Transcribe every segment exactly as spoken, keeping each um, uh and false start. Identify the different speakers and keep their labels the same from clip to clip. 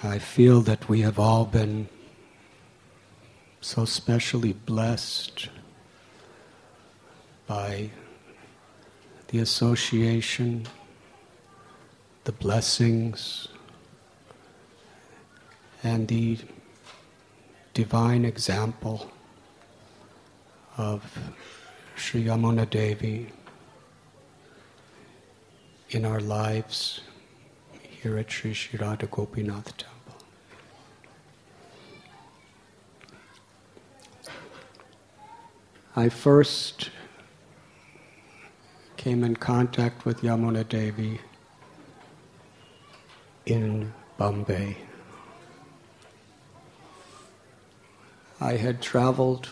Speaker 1: I feel that we have all been so specially blessed by the association, the blessings, and the divine example of Sri Yamuna Devi in our lives here at Sri Sri Radha Gopinath Temple. I first came in contact with Yamuna Devi in Bombay. I had traveled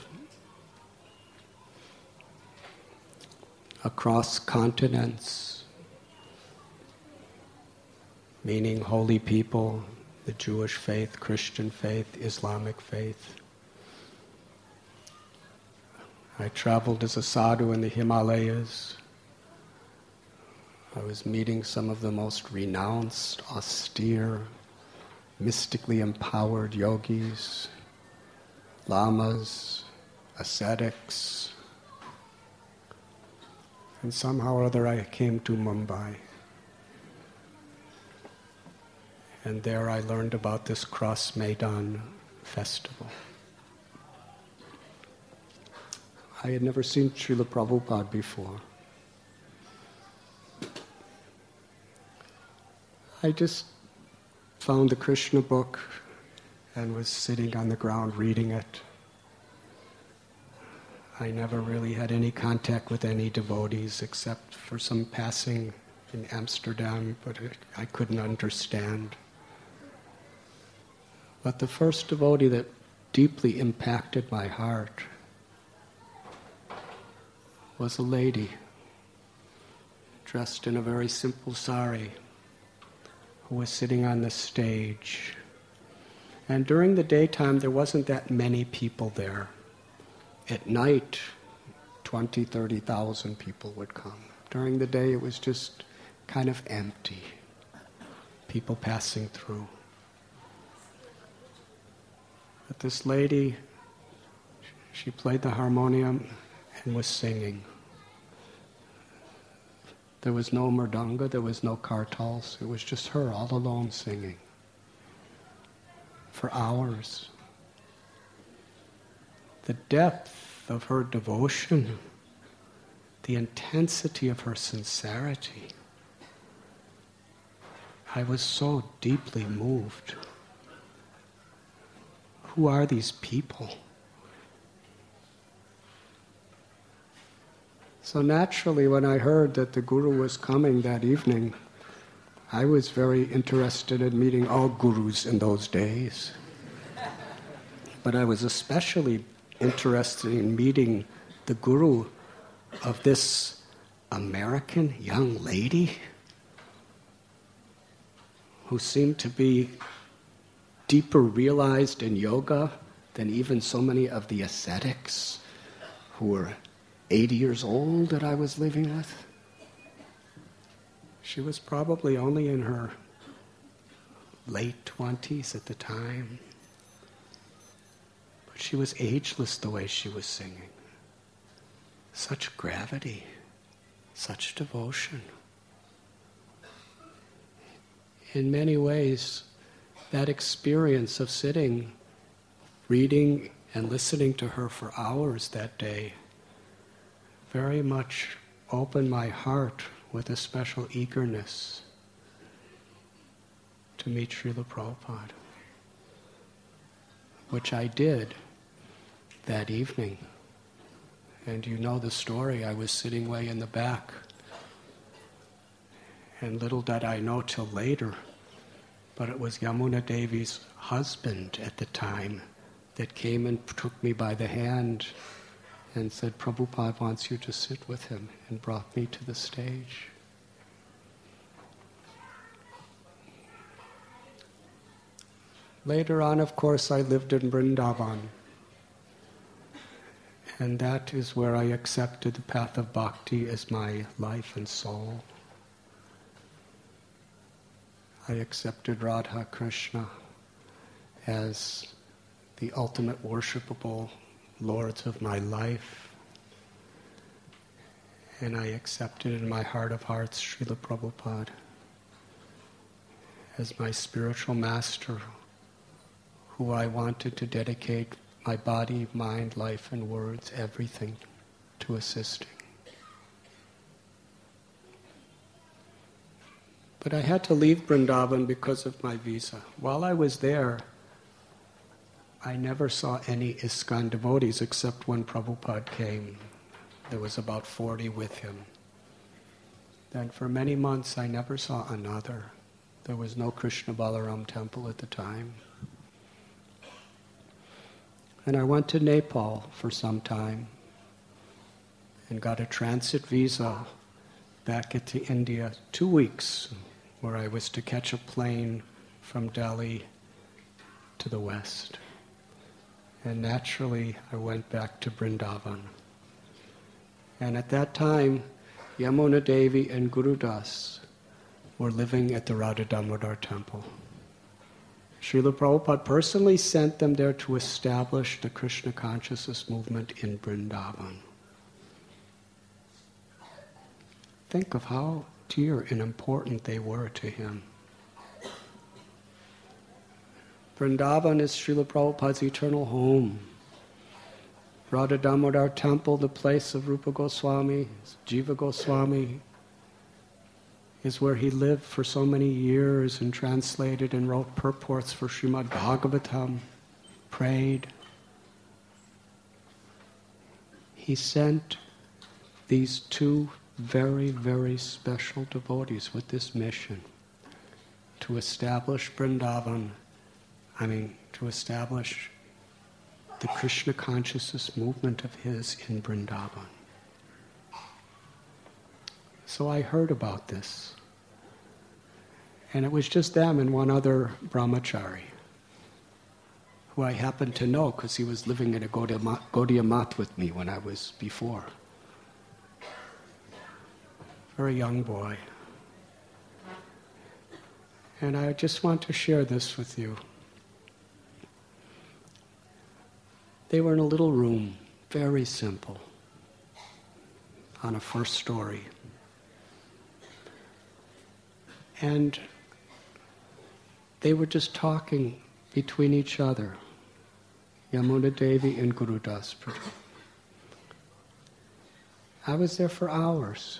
Speaker 1: across continents, meaning holy people, the Jewish faith, Christian faith, Islamic faith. I traveled as a sadhu in the Himalayas. I was meeting some of the most renounced, austere, mystically empowered yogis, lamas, ascetics. And somehow or other I came to Mumbai. And there I learned about this Cross Maidan festival. I had never seen Srila Prabhupada before. I just found the Krishna book and was sitting on the ground reading it. I never really had any contact with any devotees except for some passing in Amsterdam, but it, I couldn't understand. But the first devotee that deeply impacted my heart was a lady dressed in a very simple sari who was sitting on the stage. And during the daytime, there wasn't that many people there. At night, twenty, thirty thousand people would come. During the day, it was just kind of empty. People passing through. But this lady, she played the harmonium and was singing. There was no mridanga, there was no kartals. It was just her all alone singing. For hours. The depth of her devotion, the intensity of her sincerity. I was so deeply moved. Who are these people? So naturally, when I heard that the Guru was coming that evening, I was very interested in meeting all gurus in those days. But I was especially interested in meeting the Guru of this American young lady who seemed to be deeper realized in yoga than even so many of the ascetics who were eighty years old that I was living with. She was probably only in her late twenties at the time. But she was ageless the way she was singing. Such gravity, such devotion. In many ways, that experience of sitting, reading and listening to her for hours that day very much opened my heart with a special eagerness to meet Srila Prabhupada, which I did that evening. And you know the story, I was sitting way in the back. And little did I know till later, but it was Yamuna Devi's husband at the time that came and took me by the hand and said, Prabhupada wants you to sit with him, and brought me to the stage. Later on, of course, I lived in Vrindavan. And that is where I accepted the path of bhakti as my life and soul. I accepted Radha Krishna as the ultimate worshipable lords of my life. And I accepted in my heart of hearts Srila Prabhupada as my spiritual master, who I wanted to dedicate my body, mind, life, and words, everything, to assisting. But I had to leave Vrindavan because of my visa. While I was there, I never saw any ISKCON devotees except when Prabhupada came. There was about forty with him. Then for many months I never saw another. There was no Krishna Balaram temple at the time. And I went to Nepal for some time and got a transit visa back into India, two weeks, where I was to catch a plane from Delhi to the west. And naturally, I went back to Vrindavan. And at that time, Yamuna Devi and Guru Das were living at the Radha Damodar temple. Srila Prabhupada personally sent them there to establish the Krishna consciousness movement in Vrindavan. Think of how dear and important they were to him. Vrindavan is Srila Prabhupada's eternal home. Radha Damodar temple, the place of Rupa Goswami, Jiva Goswami, is where he lived for so many years and translated and wrote purports for Srimad Bhagavatam, prayed. He sent these two very, very special devotees with this mission to establish Vrindavan, I mean, to establish the Krishna consciousness movement of his in Vrindavan. So I heard about this. And it was just them and one other brahmachari, who I happened to know because he was living in a Gaudiya Gaudiya Math with me when I was before. Very young boy. And I just want to share this with you. They were in a little room, very simple, on a first story. And they were just talking between each other, Yamuna Devi and Guru Das. I was there for hours.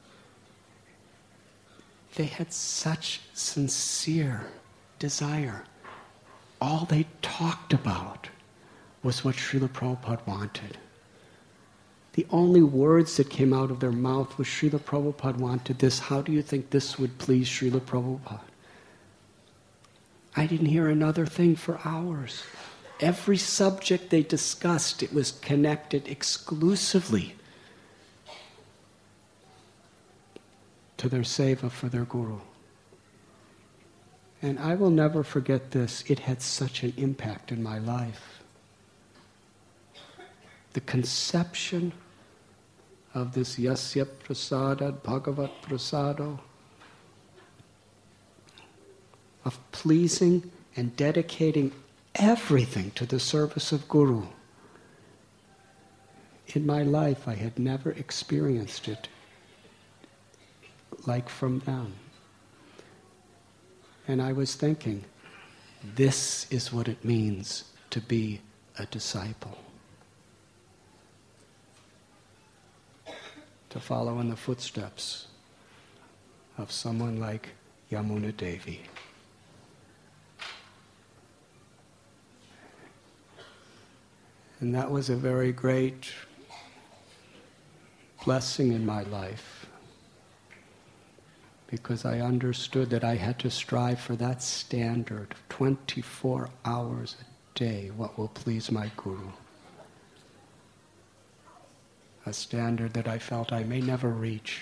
Speaker 1: They had such sincere desire. All they talked about was what Srila Prabhupada wanted. The only words that came out of their mouth was, Srila Prabhupada wanted this. How do you think this would please Srila Prabhupada? I didn't hear another thing for hours. Every subject they discussed, it was connected exclusively to their seva for their guru. And I will never forget this. It had such an impact in my life. The conception of this Yasya Prasadat Bhagavat Prasado, of pleasing and dedicating everything to the service of Guru. In my life, I had never experienced it like from them. And I was thinking, this is what it means to be a disciple. To follow in the footsteps of someone like Yamuna Devi. And that was a very great blessing in my life, because I understood that I had to strive for that standard, twenty-four hours a day, what will please my Guru. A standard that I felt I may never reach,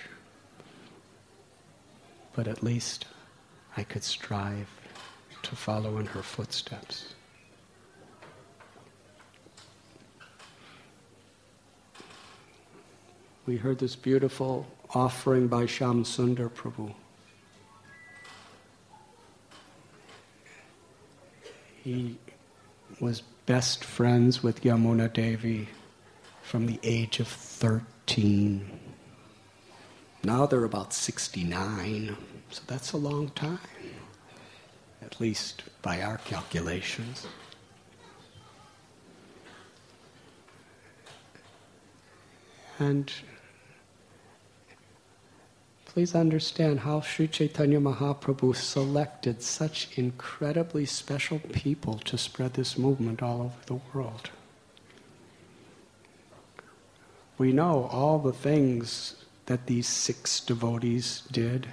Speaker 1: but at least I could strive to follow in her footsteps. We heard this beautiful offering by Shyam Sundar Prabhu. He was best friends with Yamuna Devi from the age of thirteen. Now they're about sixty-nine, so that's a long time, at least by our calculations. And please understand how Sri Chaitanya Mahaprabhu selected such incredibly special people to spread this movement all over the world. We know all the things that these six devotees did.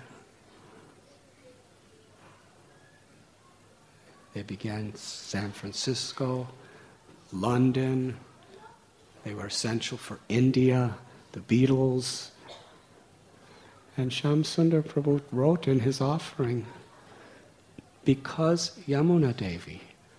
Speaker 1: They began San Francisco, London. They were essential for India, the Beatles. And Shyamsundar Prabhu wrote in his offering, because Yamuna Devi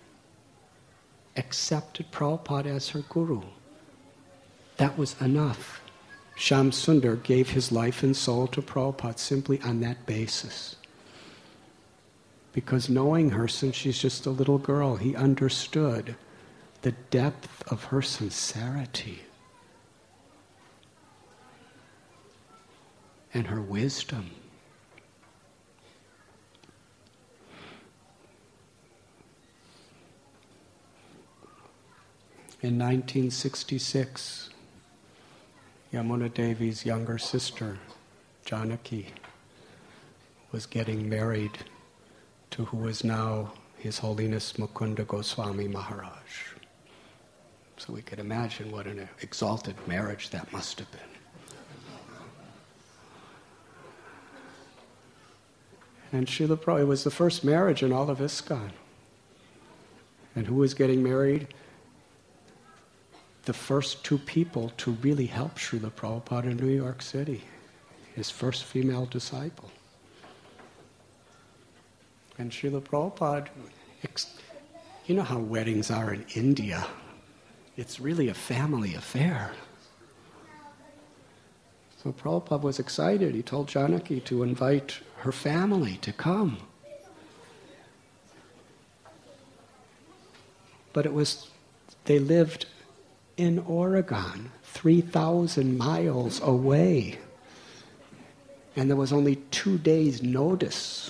Speaker 1: accepted Prabhupada as her guru, that was enough. Shyamsundar gave his life and soul to Prabhupada simply on that basis. Because knowing her since she's just a little girl, he understood the depth of her sincerity and her wisdom. In nineteen sixty-six, Yamuna Devi's younger sister, Janaki, was getting married to who is now His Holiness Mukunda Goswami Maharaj. So we could imagine what an exalted marriage that must have been. And Srila Prabhupada, it was the first marriage in all of ISKCON. And who was getting married? The first two people to really help Srila Prabhupada in New York City, his first female disciple. And Srila Prabhupada, you know how weddings are in India. It's really a family affair. So Prabhupada was excited. He told Janaki to invite her family to come. But it was, they lived in Oregon, three thousand miles away. And there was only two days' notice.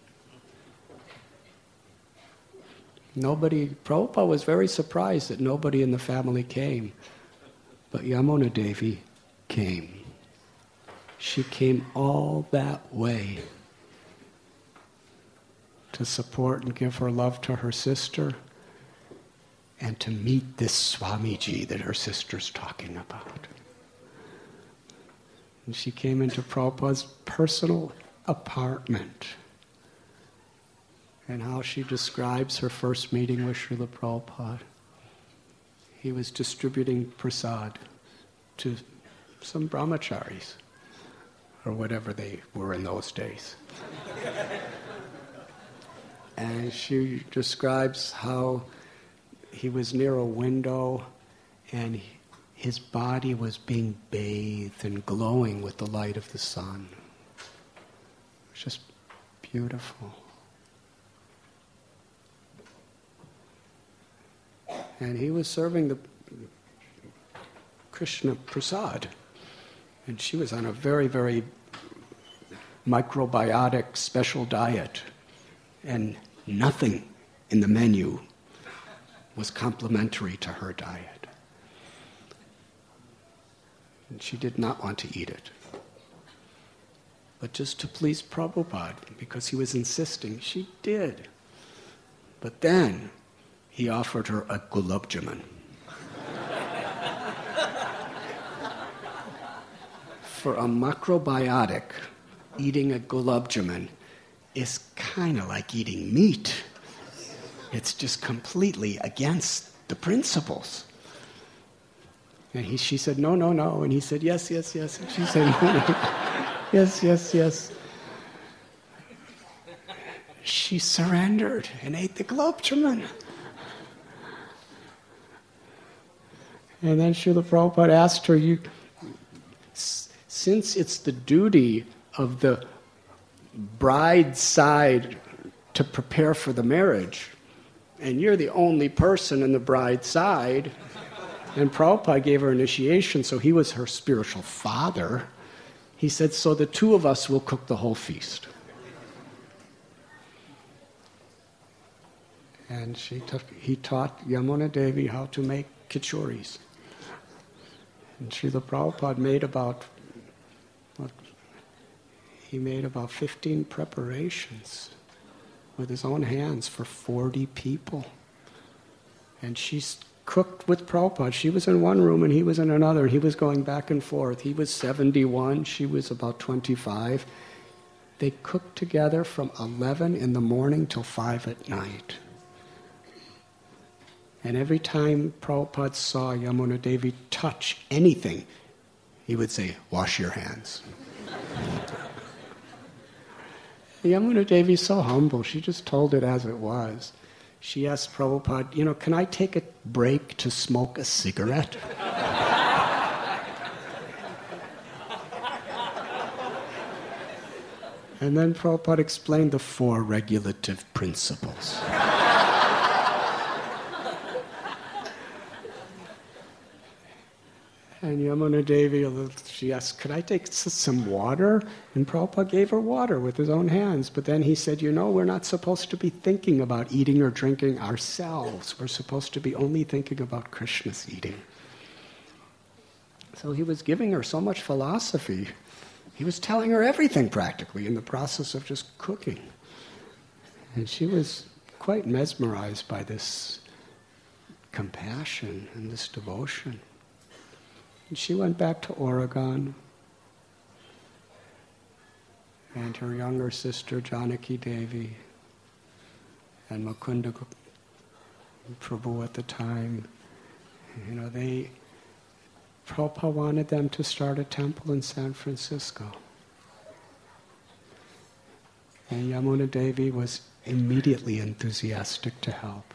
Speaker 1: Nobody, Prabhupada was very surprised that nobody in the family came. But Yamuna Devi came. She came all that way to support and give her love to her sister and to meet this Swamiji that her sister's talking about. And she came into Prabhupada's personal apartment. And how she describes her first meeting with Srila Prabhupada. He was distributing prasad to some brahmacharis, or whatever they were in those days. And she describes how he was near a window and his body was being bathed and glowing with the light of the sun. It was just beautiful. And he was serving the Krishna prasad. And she was on a very, very microbiotic special diet. And nothing in the menu was complementary to her diet. And she did not want to eat it. But just to please Prabhupada, because he was insisting, she did. But then he offered her a gulab jamun. For a macrobiotic, eating a gulab jamun is kind of like eating meat. It's just completely against the principles. And he, she said, no, no, no. And he said, yes, yes, yes. And she said, no, no. Yes, yes, yes. She surrendered and ate the gulab jamun. And then Srila Prabhupada asked her, you, since it's the duty of the bride's side to prepare for the marriage, and you're the only person in the bride's side. And Prabhupada gave her initiation, so he was her spiritual father. He said, so the two of us will cook the whole feast. And she took, he taught Yamuna Devi how to make kichoris. And Srila Prabhupada made about, what, he made about fifteen preparations with his own hands for forty people. And she cooked with Prabhupada. She was in one room and he was in another. He was going back and forth. He was seventy-one, she was about twenty-five. They cooked together from eleven in the morning till five at night. And every time Prabhupada saw Yamuna Devi touch anything, he would say, wash your hands. Yamuna Devi is so humble, she just told it as it was. She asked Prabhupada, you know, can I take a break to smoke a cigarette? And then Prabhupada explained the four regulative principles. And Yamuna Devi, she asked, could I take some water? And Prabhupada gave her water with his own hands. But then he said, you know, we're not supposed to be thinking about eating or drinking ourselves. We're supposed to be only thinking about Krishna's eating. So he was giving her so much philosophy. He was telling her everything practically in the process of just cooking. And she was quite mesmerized by this compassion and this devotion. And she went back to Oregon, and her younger sister Janaki Devi and Mukunda Prabhu at the time, you know, they, Prabhupada wanted them to start a temple in San Francisco. And Yamuna Devi was immediately enthusiastic to help.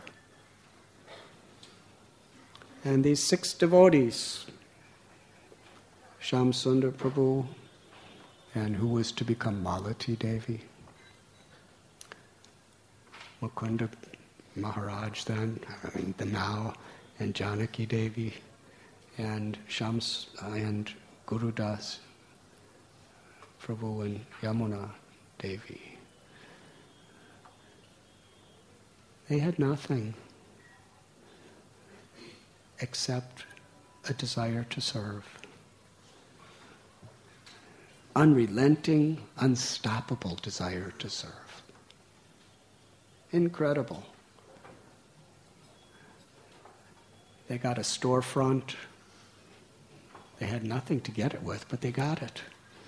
Speaker 1: And these six devotees, Shyam Sundar Prabhu, and who was to become Malati Devi, Mukunda Maharaj then, I mean the now, and Janaki Devi, and Shams and Gurudas Prabhu and Yamuna Devi. They had nothing except a desire to serve. Unrelenting, unstoppable desire to serve. Incredible. They got a storefront. They had nothing to get it with, but they got it.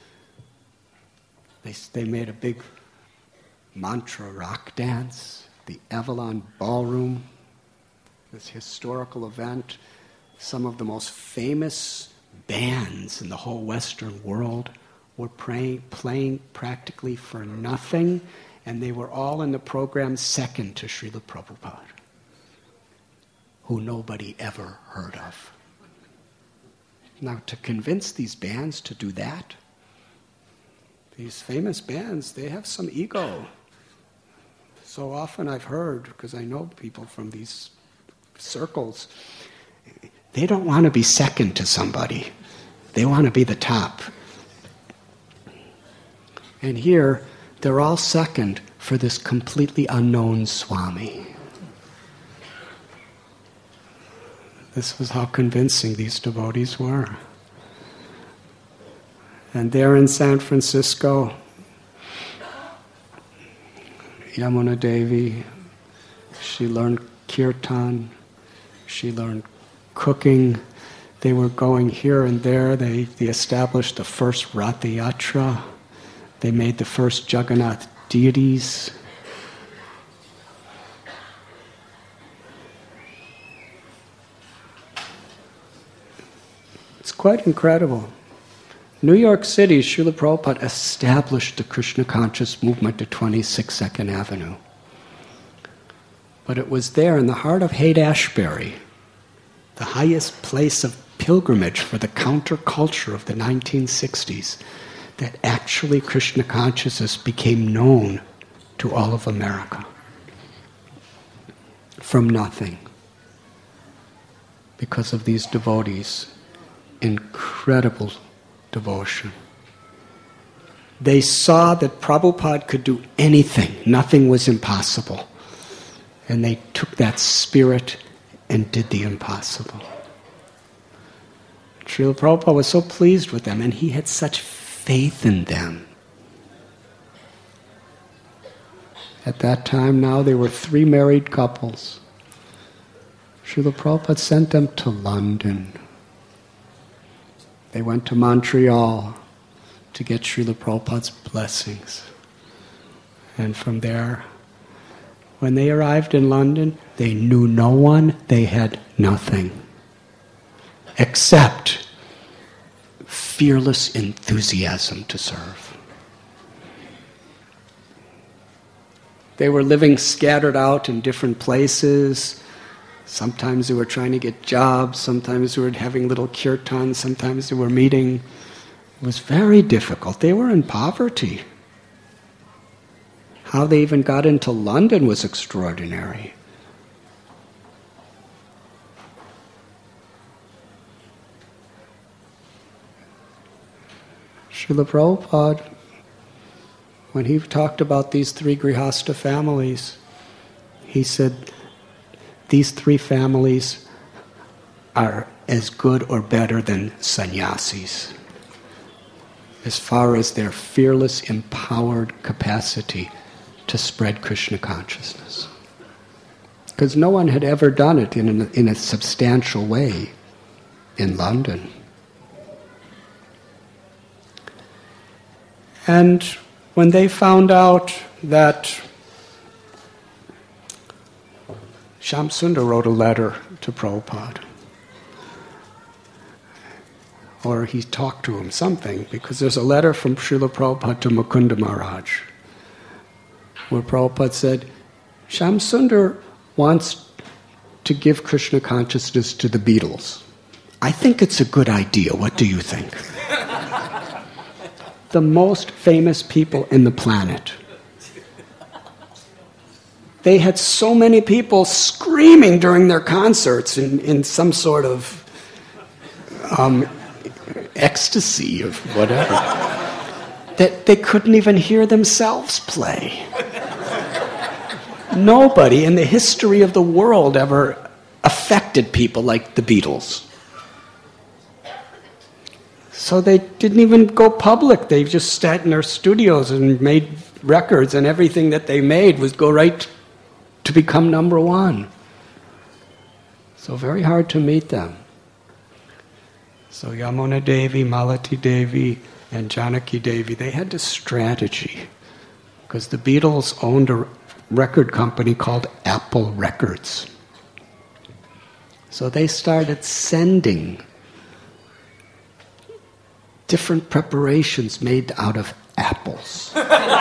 Speaker 1: They, they made a big mantra rock dance, the Avalon Ballroom, this historical event. Some of the most famous bands in the whole Western world were playing, playing practically for nothing, and they were all in the program second to Srila Prabhupada, who nobody ever heard of. Now, to convince these bands to do that, these famous bands, they have some ego. So often I've heard, because I know people from these circles, they don't want to be second to somebody. They want to be the top. And here, they're all second for this completely unknown Swami. This was how convincing these devotees were. And there in San Francisco, Yamuna Devi, she learned kirtan, she learned cooking. They were going here and there. They, they established the first Ratha Yatra. They made the first Jagannath deities. It's quite incredible. New York City, Srila Prabhupada established the Krishna conscious movement at twenty-six Second Avenue. But it was there in the heart of Haight-Ashbury, the highest place of pilgrimage for the counterculture of the nineteen sixties, that actually Krishna consciousness became known to all of America. from nothing because of these devotees. Incredible devotion. They saw that Prabhupada could do anything. Nothing was impossible. And they took that spirit and did the impossible. Srila Prabhupada was so pleased with them, and he had such faith in them. At that time now, they were three married couples. Srila Prabhupada sent them to London. They went to Montreal to get Srila Prabhupada's blessings. And from there, when they arrived in London, they knew no one, they had nothing. Except fearless enthusiasm to serve. They were living scattered out in different places. Sometimes they were trying to get jobs, sometimes they were having little kirtans, sometimes they were meeting. It was very difficult. They were in poverty. How they even got into London was extraordinary. Srila Prabhupada, when he talked about these three Grihastha families, he said, these three families are as good or better than sannyasis as far as their fearless, empowered capacity to spread Krishna consciousness. Because no one had ever done it in a, in a substantial way in London. And when they found out that Shamsundar wrote a letter to Prabhupada, or he talked to him something, because there's a letter from Srila Prabhupada to Mukunda Maharaj, where Prabhupada said, Shamsundar wants to give Krishna consciousness to the Beatles. I think it's a good idea. What do you think? The most famous people in the planet. They had so many people screaming during their concerts in, in some sort of um, ecstasy of whatever, that they couldn't even hear themselves play. Nobody in the history of the world ever affected people like the Beatles. So they didn't even go public. They just sat in their studios and made records, and everything that they made was go right to become number one. So very hard to meet them. So Yamuna Devi, Malati Devi, and Janaki Devi, they had this strategy, because the Beatles owned a record company called Apple Records. So they started sending different preparations made out of apples.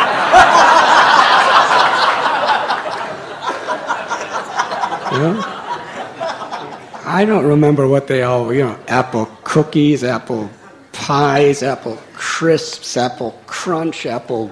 Speaker 1: You know? I don't remember what they all, you know, apple cookies, apple pies, apple crisps, apple crunch, apple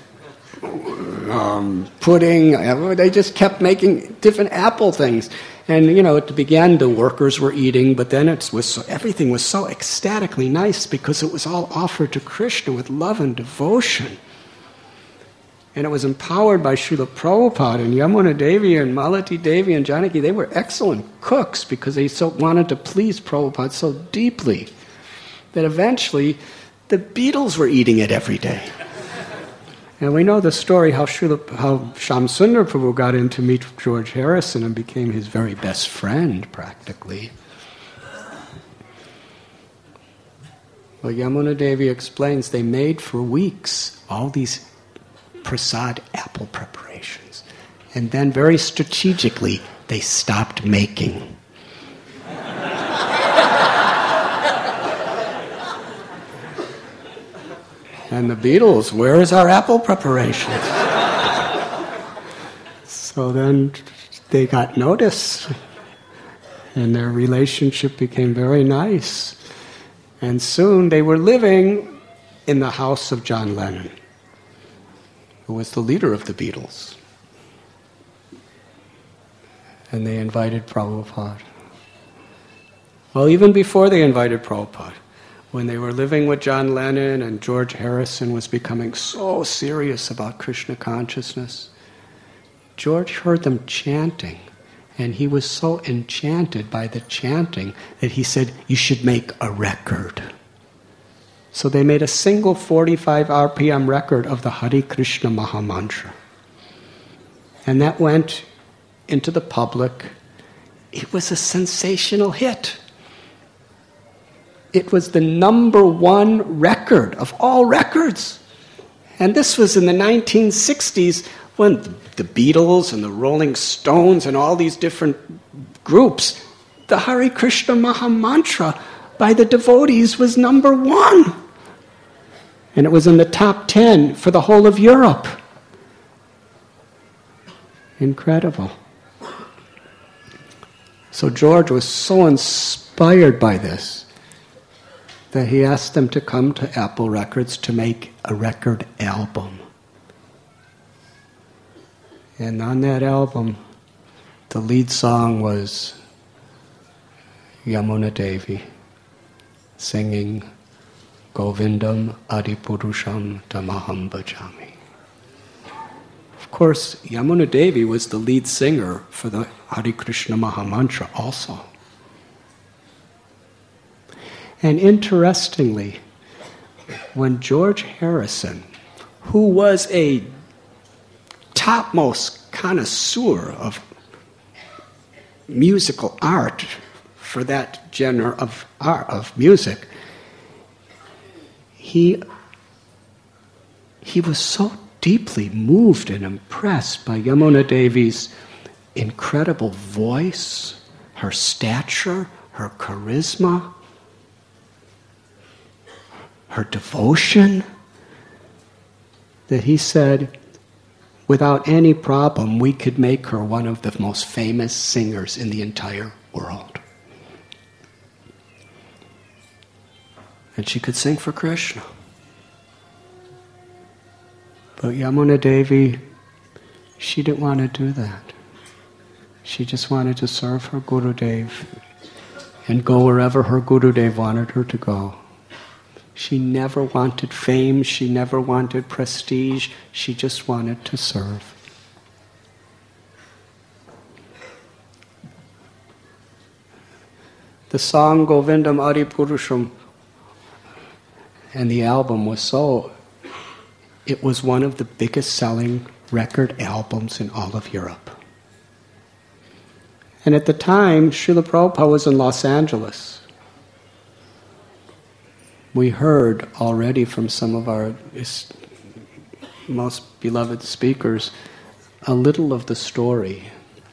Speaker 1: um, pudding. They just kept making different apple things. And, you know, at the beginning, the workers were eating, but then it was so, everything was so ecstatically nice because it was all offered to Krishna with love and devotion. And it was empowered by Srila Prabhupada, and Yamuna Devi and Malati Devi and Janaki. They were excellent cooks because they so wanted to please Prabhupada so deeply that eventually the Beatles were eating it every day. And we know the story how Srila, how Shamsundar Prabhu got in to meet George Harrison and became his very best friend, practically. Well, Yamuna Devi explains they made for weeks all these prasad apple preparations. And then very strategically, they stopped making. And the Beatles, where is our apple preparations? So then they got notice, and their relationship became very nice. And soon they were living in the house of John Lennon, who was the leader of the Beatles. and they invited Prabhupada. Well, even before they invited Prabhupada, when they were living with John Lennon and George Harrison was becoming so serious about Krishna consciousness, George heard them chanting, and he was so enchanted by the chanting that he said, you should make a record. So they made a single forty-five R P M record of the Hare Krishna Mahamantra. And that went into the public. It was a sensational hit. It was the number one record of all records. And this was in the nineteen sixties when the Beatles and the Rolling Stones and all these different groups, the Hare Krishna Mahamantra by the devotees was number one. And it was in the top ten for the whole of Europe. Incredible. So George was so inspired by this that he asked them to come to Apple Records to make a record album. And on that album, the lead song was Yamuna Devi singing Govindam Adipurusham Tamaham Bhajami. Of course, Yamuna Devi was the lead singer for the Hare Krishna Mahamantra also. And interestingly, when George Harrison, who was a topmost connoisseur of musical art for that genre of art, of music, he, he was so deeply moved and impressed by Yamuna Devi's incredible voice, her stature, her charisma, her devotion, that he said, without any problem, we could make her one of the most famous singers in the entire world. And she could sing for Krishna. But Yamuna Devi, she didn't want to do that. She just wanted to serve her Gurudev and go wherever her Gurudev wanted her to go. She never wanted fame, she never wanted prestige, she just wanted to serve. The song Govindam Adipurusham and the album was so, it was one of the biggest selling record albums in all of Europe. And at the time, Srila Prabhupada was in Los Angeles. We heard already from some of our most beloved speakers a little of the story.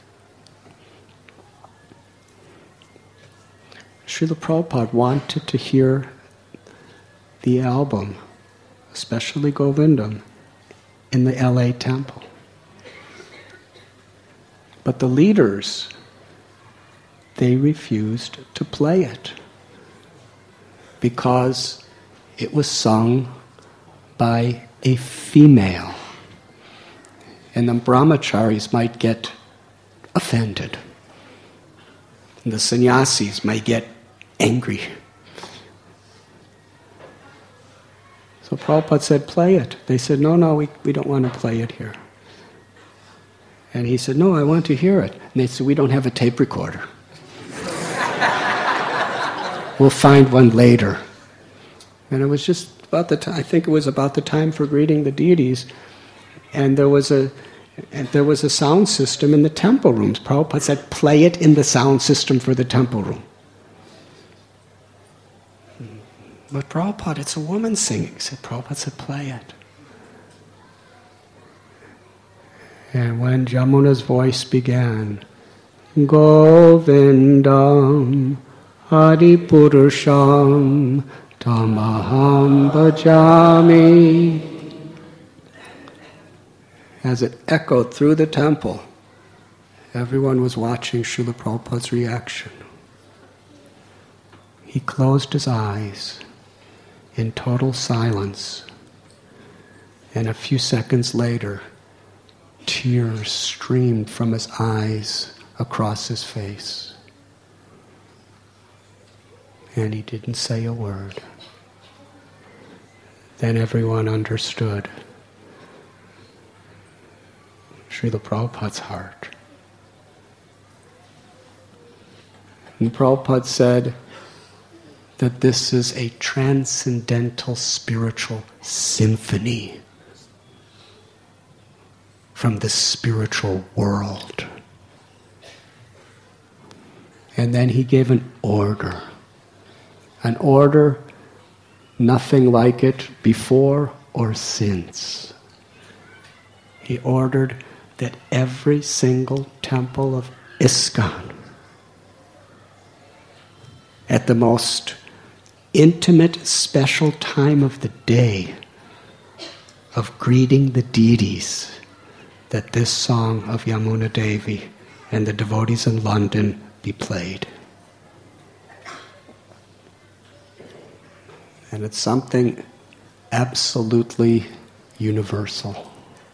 Speaker 1: Srila Prabhupada wanted to hear the album, especially Govindam, in the L A temple. But the leaders, they refused to play it because it was sung by a female. And the brahmacharis might get offended. And the sannyasis might get angry. So Prabhupada said, play it. They said, no, no, we, we don't want to play it here. And he said, no, I want to hear it. And they said, we don't have a tape recorder. We'll find one later. And it was just about the time, I think it was about the time for greeting the deities. And there was a and there was a sound system in the temple rooms. Prabhupada said, play it in the sound system for the temple room. But Prabhupada, it's a woman singing. So Prabhupada said, play it. And when Jamuna's voice began, Govindam Adipurusham Tamaham Bhajami, as it echoed through the temple, everyone was watching Srila Prabhupada's reaction. He closed his eyes in total silence, and a few seconds later, tears streamed from his eyes across his face. And he didn't say a word. Then everyone understood Srila Prabhupada's heart. And Prabhupada said that this is a transcendental spiritual symphony from the spiritual world. And then he gave an order. An order nothing like it before or since. He ordered that every single temple of ISKCON, at the most intimate, special time of the day of greeting the deities, that this song of Yamuna Devi and the devotees in London be played. And it's something absolutely universal.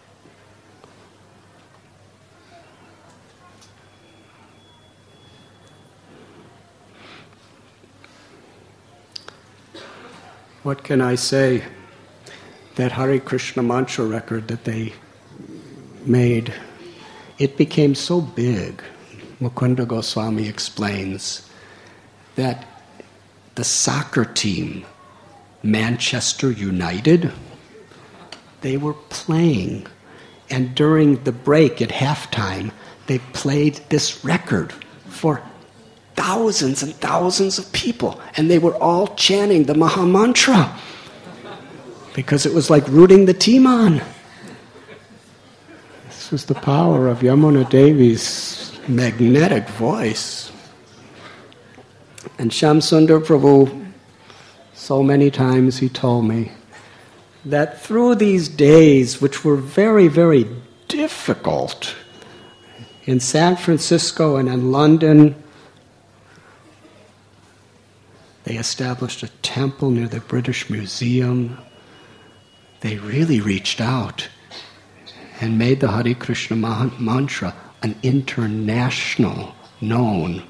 Speaker 1: What can I say? That Hare Krishna mantra record that they made, it became so big. Mukunda Goswami explains that the soccer team, Manchester United, they were playing, and during the break at halftime, they played this record for thousands and thousands of people, and they were all chanting the Maha Mantra because it was like rooting the team on. This was the power of Yamuna Devi's magnetic voice. And Shamsundar Prabhu, so many times he told me that through these days, which were very, very difficult, in San Francisco and in London, they established a temple near the British Museum. They really reached out and made the Hare Krishna mantra an international known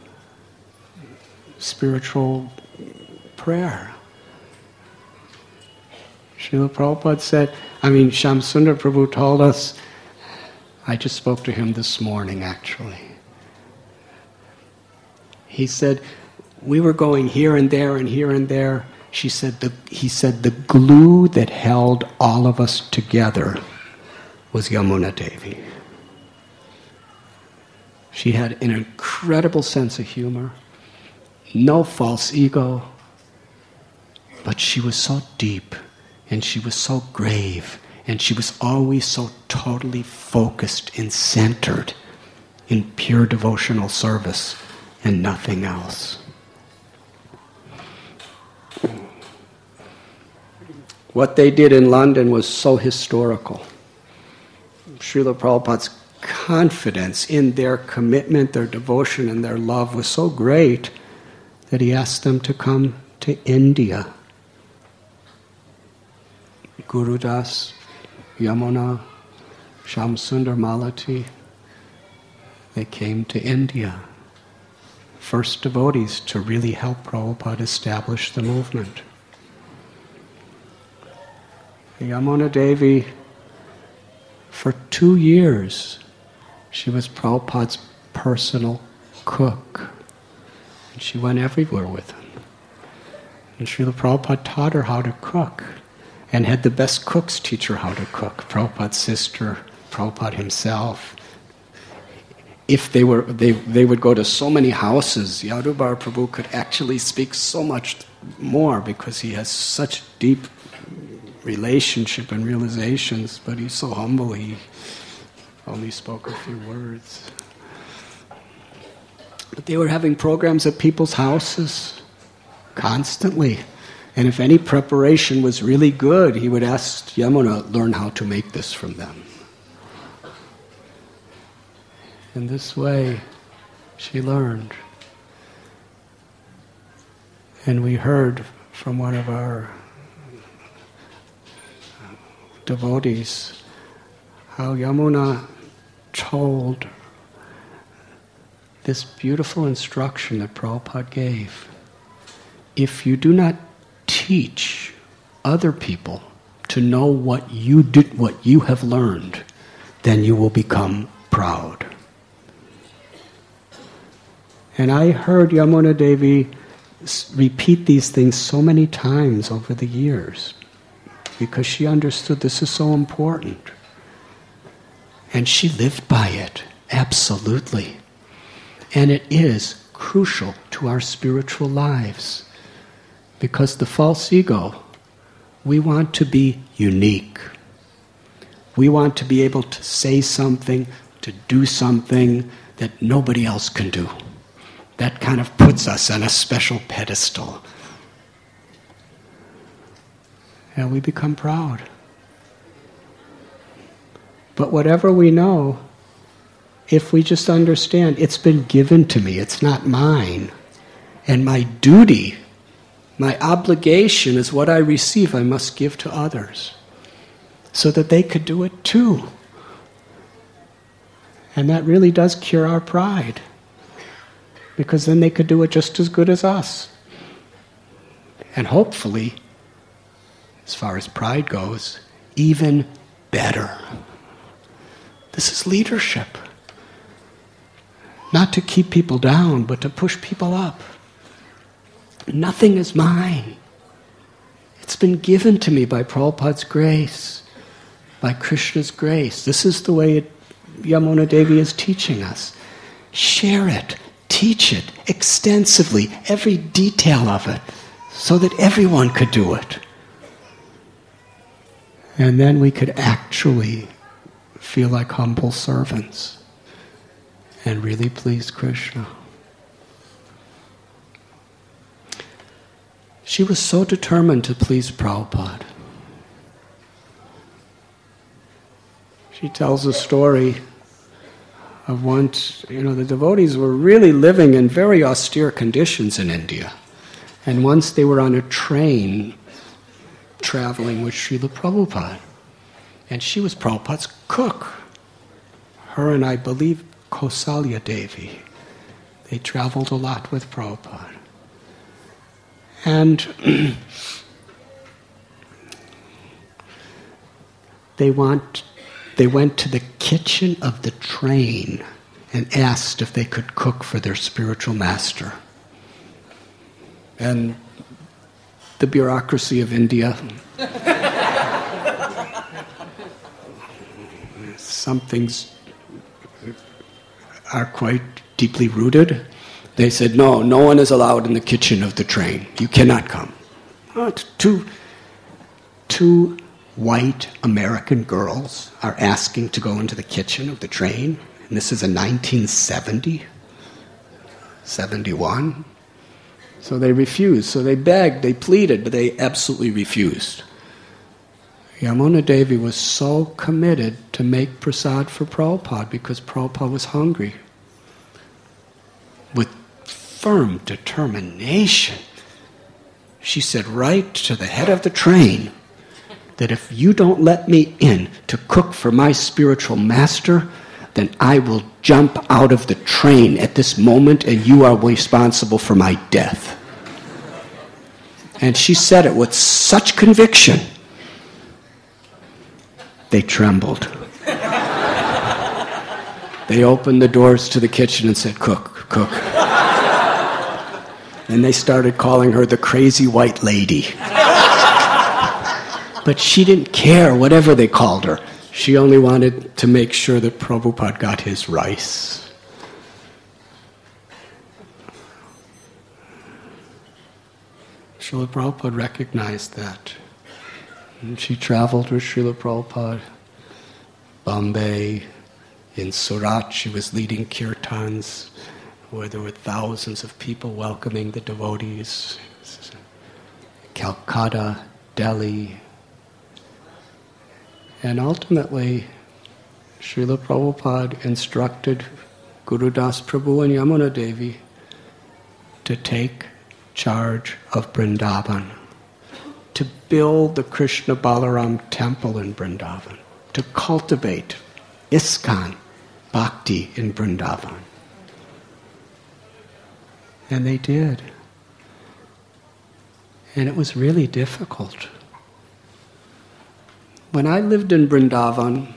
Speaker 1: spiritual prayer. Srila Prabhupada said, I mean, Shamsundar Prabhu told us, I just spoke to him this morning actually. He said, we were going here and there and here and there. She said, the, he said, the glue that held all of us together was Yamuna Devi. She had an incredible sense of humor, no false ego, but she was so deep and she was so grave and she was always so totally focused and centered in pure devotional service and nothing else. What they did in London was so historical. Srila Prabhupada's confidence in their commitment, their devotion, and their love was so great that he asked them to come to India. Guru Das, Yamuna, Shamsundar Malati, they came to India. First devotees to really help Prabhupada establish the movement. Yamuna Devi, for two years, she was Prabhupada's personal cook. And she went everywhere with him. And Srila Prabhupada taught her how to cook, and had the best cooks teach her how to cook. Prabhupada's sister, Prabhupada himself. If they were, they, they would go to so many houses, Yadubar Prabhu could actually speak so much more because he has such deep relationship and realizations, but he's so humble, he only spoke a few words. But they were having programs at people's houses constantly. And if any preparation was really good, he would ask Yamuna, learn how to make this from them. In this way, she learned. And we heard from one of our devotees how Yamuna told this beautiful instruction that Prabhupada gave. If you do not teach other people to know what you did, what you have learned, then you will become proud. And I heard Yamuna Devi repeat these things so many times over the years because she understood this is so important. And she lived by it, absolutely. And it is crucial to our spiritual lives because the false ego, we want to be unique. We want to be able to say something, to do something that nobody else can do. That kind of puts us on a special pedestal. And we become proud. But whatever we know, if we just understand, it's been given to me, it's not mine. And my duty, my obligation is what I receive, I must give to others. So that they could do it too. And that really does cure our pride. Because then they could do it just as good as us. And hopefully, as far as pride goes, even better. This is leadership. Not to keep people down, but to push people up. Nothing is mine. It's been given to me by Prabhupada's grace, by Krishna's grace. This is the way it, Yamuna Devi is teaching us. Share it. Teach it extensively, every detail of it, so that everyone could do it. And then we could actually feel like humble servants and really please Krishna. She was so determined to please Prabhupada. She tells a story of once, you know, the devotees were really living in very austere conditions in India. And once they were on a train traveling with Srila Prabhupada. And she was Prabhupada's cook. Her and I believe Kausalya Devi. They traveled a lot with Prabhupada. And they want... They went to the kitchen of the train and asked if they could cook for their spiritual master. And the bureaucracy of India, some things are quite deeply rooted. They said, no, no one is allowed in the kitchen of the train. You cannot come. Oh, two, two white American girls are asking to go into the kitchen of the train, and this is in nineteen seventy, seventy-one. So they refused. So they begged, they pleaded, but they absolutely refused. Yamuna Devi was so committed to make prasad for Prabhupada because Prabhupada was hungry. With firm determination, she said right to the head of the train, that if you don't let me in to cook for my spiritual master, then I will jump out of the train at this moment and you are responsible for my death. And she said it with such conviction, they trembled. They opened the doors to the kitchen and said, cook, cook. And they started calling her the crazy white lady. But she didn't care, whatever they called her. She only wanted to make sure that Prabhupada got his rice. Srila Prabhupada recognized that. And she traveled with Srila Prabhupada, Bombay, in Surat. She was leading kirtans, where there were thousands of people welcoming the devotees. Calcutta, Delhi. And ultimately, Srila Prabhupada instructed Guru Das Prabhu and Yamuna Devi to take charge of Vrindavan, to build the Krishna Balaram temple in Vrindavan, to cultivate ISKCON Bhakti in Vrindavan. And they did. And it was really difficult. When I lived in Vrindavan,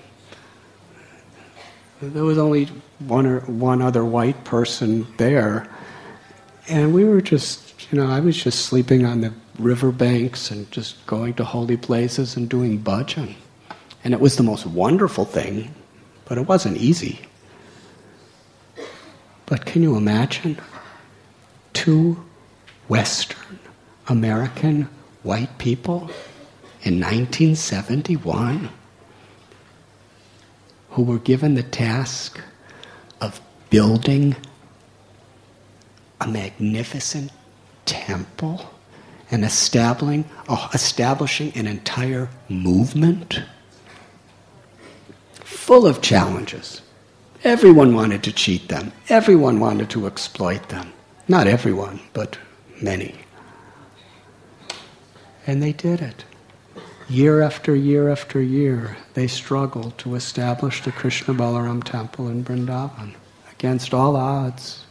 Speaker 1: there was only one or one other white person there, and we were just, you know, I was just sleeping on the riverbanks and just going to holy places and doing bhajan. And it was the most wonderful thing, but it wasn't easy. But can you imagine two Western American white people in nineteen seventy-one who were given the task of building a magnificent temple and establishing, oh, establishing an entire movement full of challenges. Everyone wanted to cheat them. Everyone wanted to exploit them. Not everyone, but many. And they did it. Year after year after year, they struggled to establish the Krishna Balaram temple in Vrindavan, against all odds.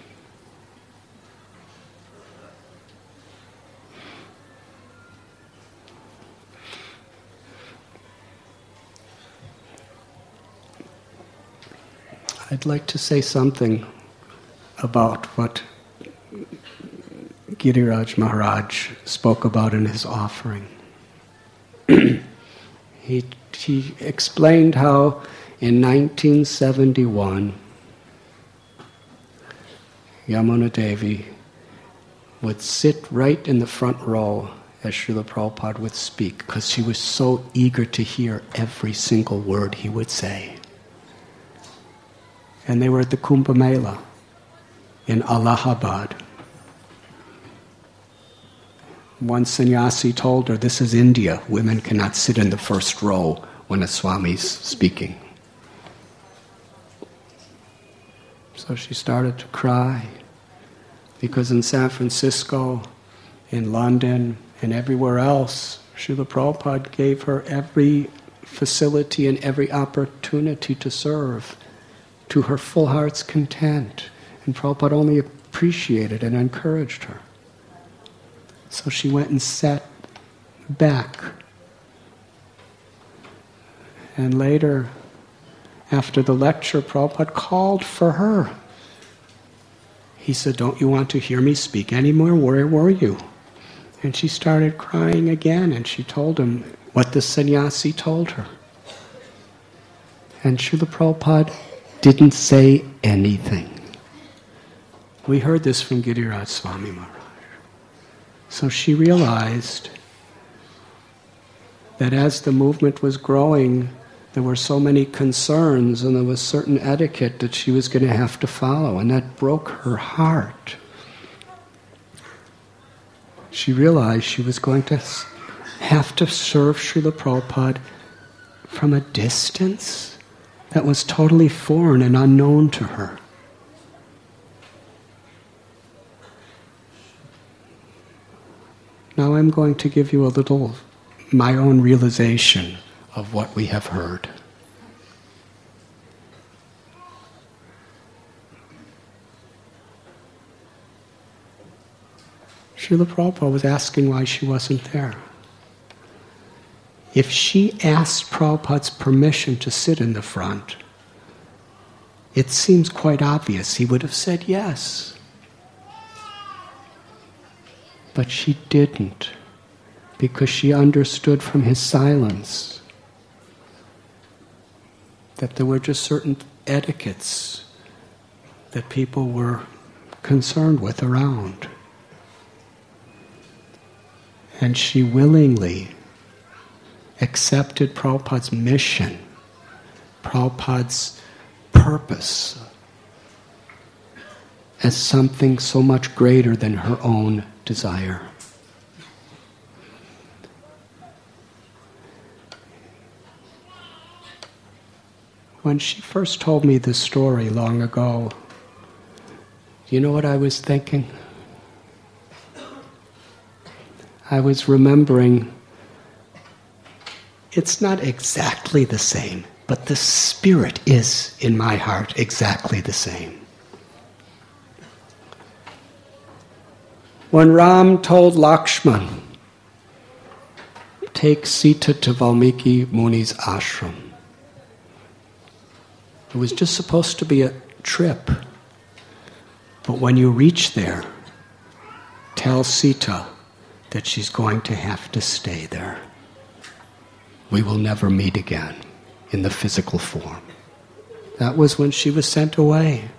Speaker 1: I'd like to say something about what Giriraj Maharaj spoke about in his offering. he, he explained how in nineteen seventy-one, Yamuna Devi would sit right in the front row as Srila Prabhupada would speak, because she was so eager to hear every single word he would say. And they were at the Kumbh Mela in Allahabad. One sannyasi told her, "This is India. Women cannot sit in the first row when a Swami's speaking." So she started to cry, because in San Francisco, in London, and everywhere else, Srila Prabhupada gave her every facility and every opportunity to serve to her full heart's content. And Prabhupada only appreciated and encouraged her. So she went and sat back. And later, after the lecture, Prabhupada called for her. He said, "Don't you want to hear me speak anymore? Where were you?" And she started crying again, and she told him what the sannyasi told her. And Srila Prabhupada didn't say anything. We heard this from Giriraj Swami Maharaj. So she realized that as the movement was growing, there were so many concerns and there was certain etiquette that she was going to have to follow, and that broke her heart. She realized she was going to have to serve Srila Prabhupada from a distance that was totally foreign and unknown to her. Now I'm going to give you a little, my own realization of what we have heard. Srila Prabhupada was asking why she wasn't there. If she asked Prabhupada's permission to sit in the front, it seems quite obvious he would have said yes. But she didn't, because she understood from his silence that there were just certain etiquettes that people were concerned with around. And she willingly accepted Prabhupada's mission, Prabhupada's purpose, as something so much greater than her own desire. When she first told me this story long ago, do you know what I was thinking? I was remembering, it's not exactly the same, but the spirit is, in my heart, exactly the same. When Ram told Lakshman, take Sita to Valmiki Muni's ashram, it was just supposed to be a trip. But when you reach there, tell Sita that she's going to have to stay there. We will never meet again in the physical form. That was when she was sent away.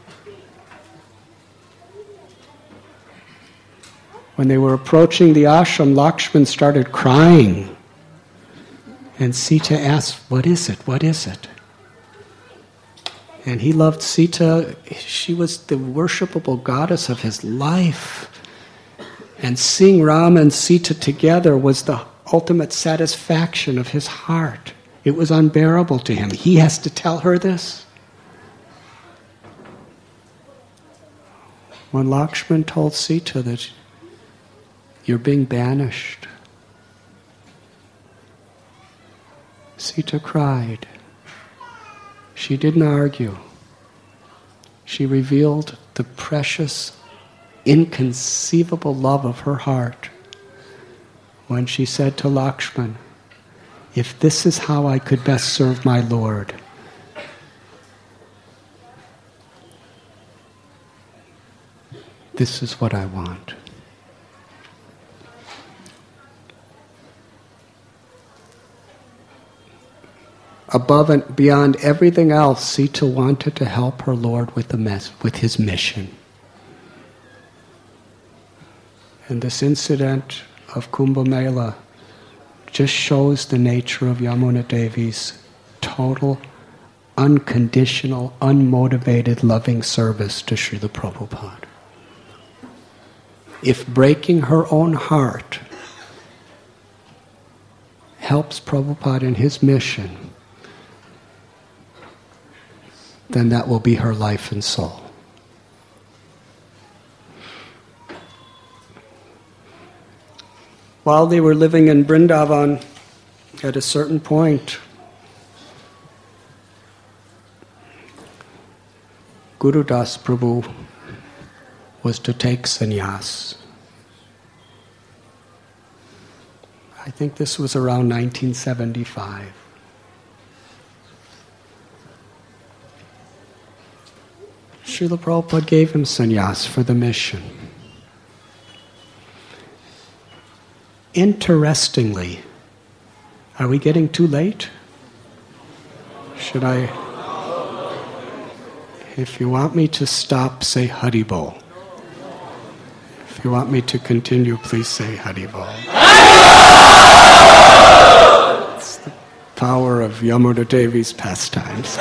Speaker 1: When they were approaching the ashram, Lakshman started crying. And Sita asked, what is it? What is it? And he loved Sita. She was the worshipable goddess of his life. And seeing Ram and Sita together was the ultimate satisfaction of his heart. It was unbearable to him. He has to tell her this. When Lakshman told Sita that you're being banished, Sita cried. She didn't argue. She revealed the precious, inconceivable love of her heart when she said to Lakshman, if this is how I could best serve my Lord, this is what I want. Above and beyond everything else, Sita wanted to help her Lord with the mess, with his mission. And this incident of Kumbh Mela just shows the nature of Yamuna Devi's total, unconditional, unmotivated, loving service to Srila Prabhupada. If breaking her own heart helps Prabhupada in his mission, then that will be her life and soul. While they were living in Vrindavan, at a certain point, Guru Das Prabhu was to take sannyas. I think this was around nineteen seventy-five. Srila Prabhupada gave him sannyas for the mission. Interestingly, are we getting too late? Should I? If you want me to stop, say Haribol. If you want me to continue, please say Haribol. It's the power of Yamuna Devi's pastimes.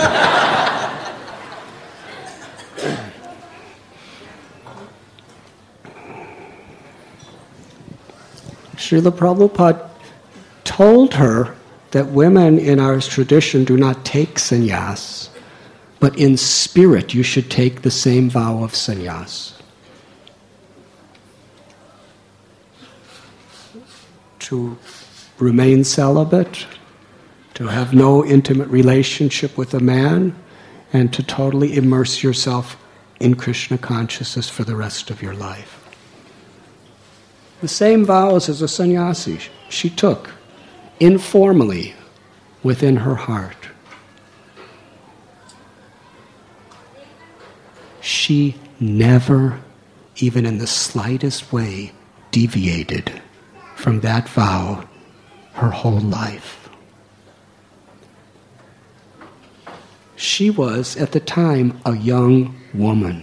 Speaker 1: Srila Prabhupada told her that women in our tradition do not take sannyas, but in spirit you should take the same vow of sannyas. To remain celibate, to have no intimate relationship with a man, and to totally immerse yourself in Krishna consciousness for the rest of your life. The same vows as a sannyasi she took informally within her heart. She never, even in the slightest way, deviated from that vow her whole life. She was, at the time, a young woman.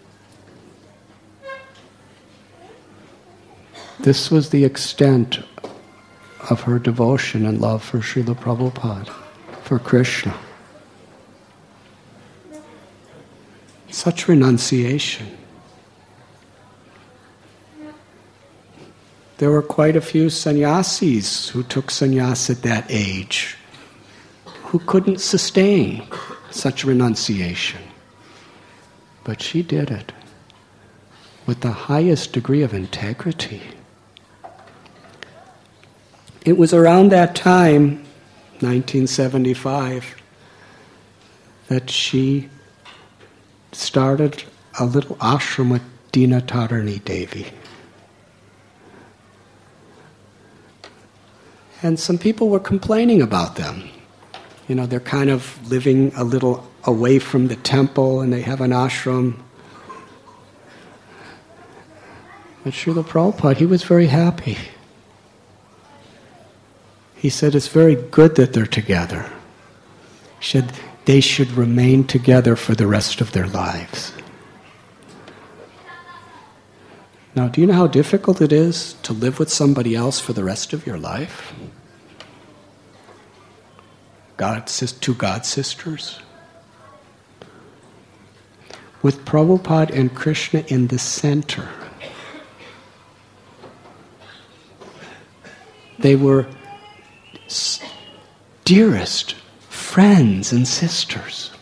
Speaker 1: This was the extent of her devotion and love for Srila Prabhupada, for Krishna. Such renunciation. There were quite a few sannyasis who took sannyas at that age, who couldn't sustain such renunciation. But she did it with the highest degree of integrity. It was around that time, nineteen seventy-five, that she started a little ashram with Dina Tarini Devi. And some people were complaining about them. You know, they're kind of living a little away from the temple and they have an ashram. But Srila Prabhupada, he was very happy. He said it's very good that they're together. He said they should remain together for the rest of their lives. Now, do you know how difficult it is to live with somebody else for the rest of your life? God, two God sisters. With Prabhupada and Krishna in the center. They were dearest friends and sisters.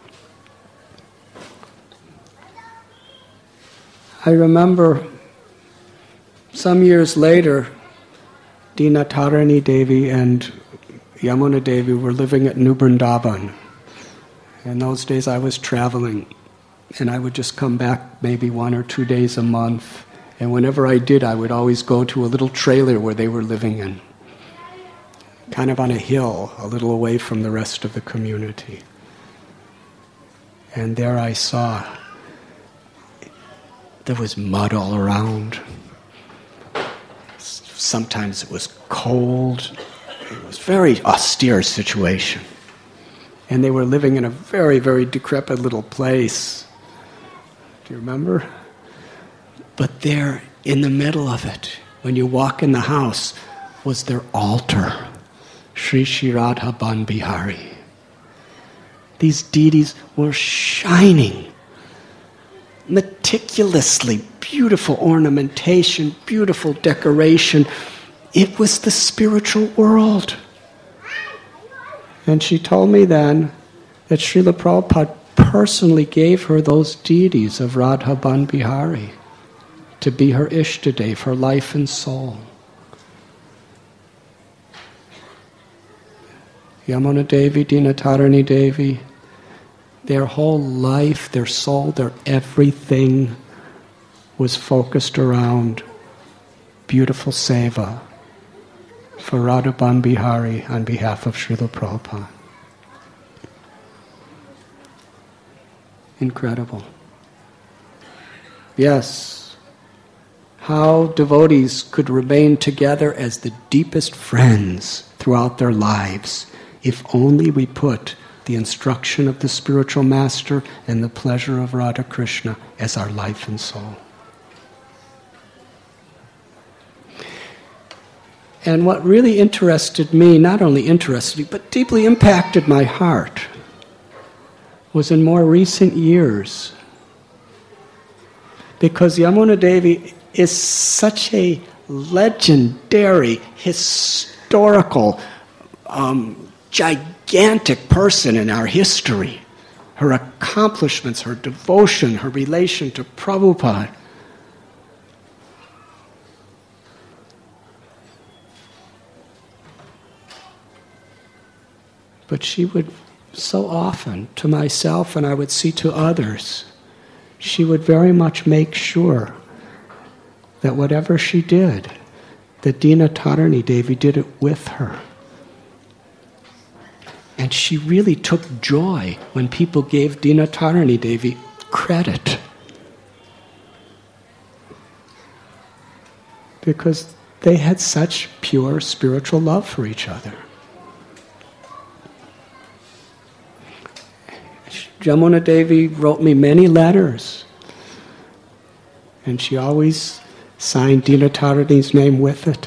Speaker 1: I remember some years later, Dinatarani Devi and Yamuna Devi were living at New Vrindavan. In those days I was traveling, and I would just come back maybe one or two days a month. And whenever I did, I would always go to a little trailer where they were living in, kind of on a hill, a little away from the rest of the community. And there I saw, there was mud all around. Sometimes it was cold. It was a very austere situation. And they were living in a very, very decrepit little place. Do you remember? But there, in the middle of it, when you walk in the house, was their altar, Sri Sri Radha Ban Bihari. These deities were shining, meticulously beautiful ornamentation, beautiful decoration. It was the spiritual world. And she told me then that Srila Prabhupada personally gave her those deities of Radha Ban Bihari to be her Ishtadev, her life and soul. Yamuna Devi, Dinatarani Devi, their whole life, their soul, their everything was focused around beautiful seva for Radha Ban Bihari on behalf of Srila Prabhupada. Incredible. Yes. How devotees could remain together as the deepest friends throughout their lives if only we put the instruction of the spiritual master and the pleasure of Radha Krishna as our life and soul. And what really interested me, not only interested me, but deeply impacted my heart, was in more recent years. Because Yamuna Devi is such a legendary, historical, um, gigantic person in our history. Her accomplishments, her devotion, her relation to Prabhupada. But she would so often, to myself and I would see to others, she would very much make sure that whatever she did, that Dinatarani Devi did it with her. And she really took joy when people gave Dinatarani Devi credit. Because they had such pure spiritual love for each other. Yamuna Devi wrote me many letters. And she always signed Dinatarani's name with it.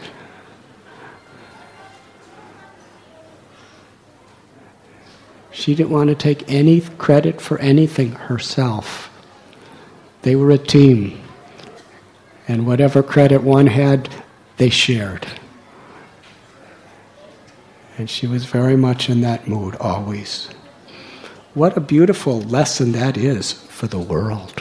Speaker 1: She didn't want to take any credit for anything herself. They were a team. And whatever credit one had, they shared. And she was very much in that mood always. What a beautiful lesson that is for the world.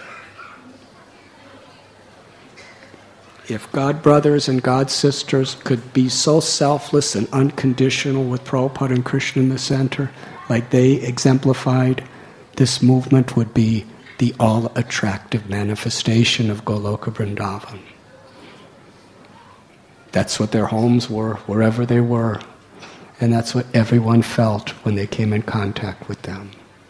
Speaker 1: If God brothers and God sisters could be so selfless and unconditional with Prabhupada and Krishna in the center, like they exemplified, this movement would be the all-attractive manifestation of Goloka Vrindavan. That's what their homes were, wherever they were. And that's what everyone felt when they came in contact with them.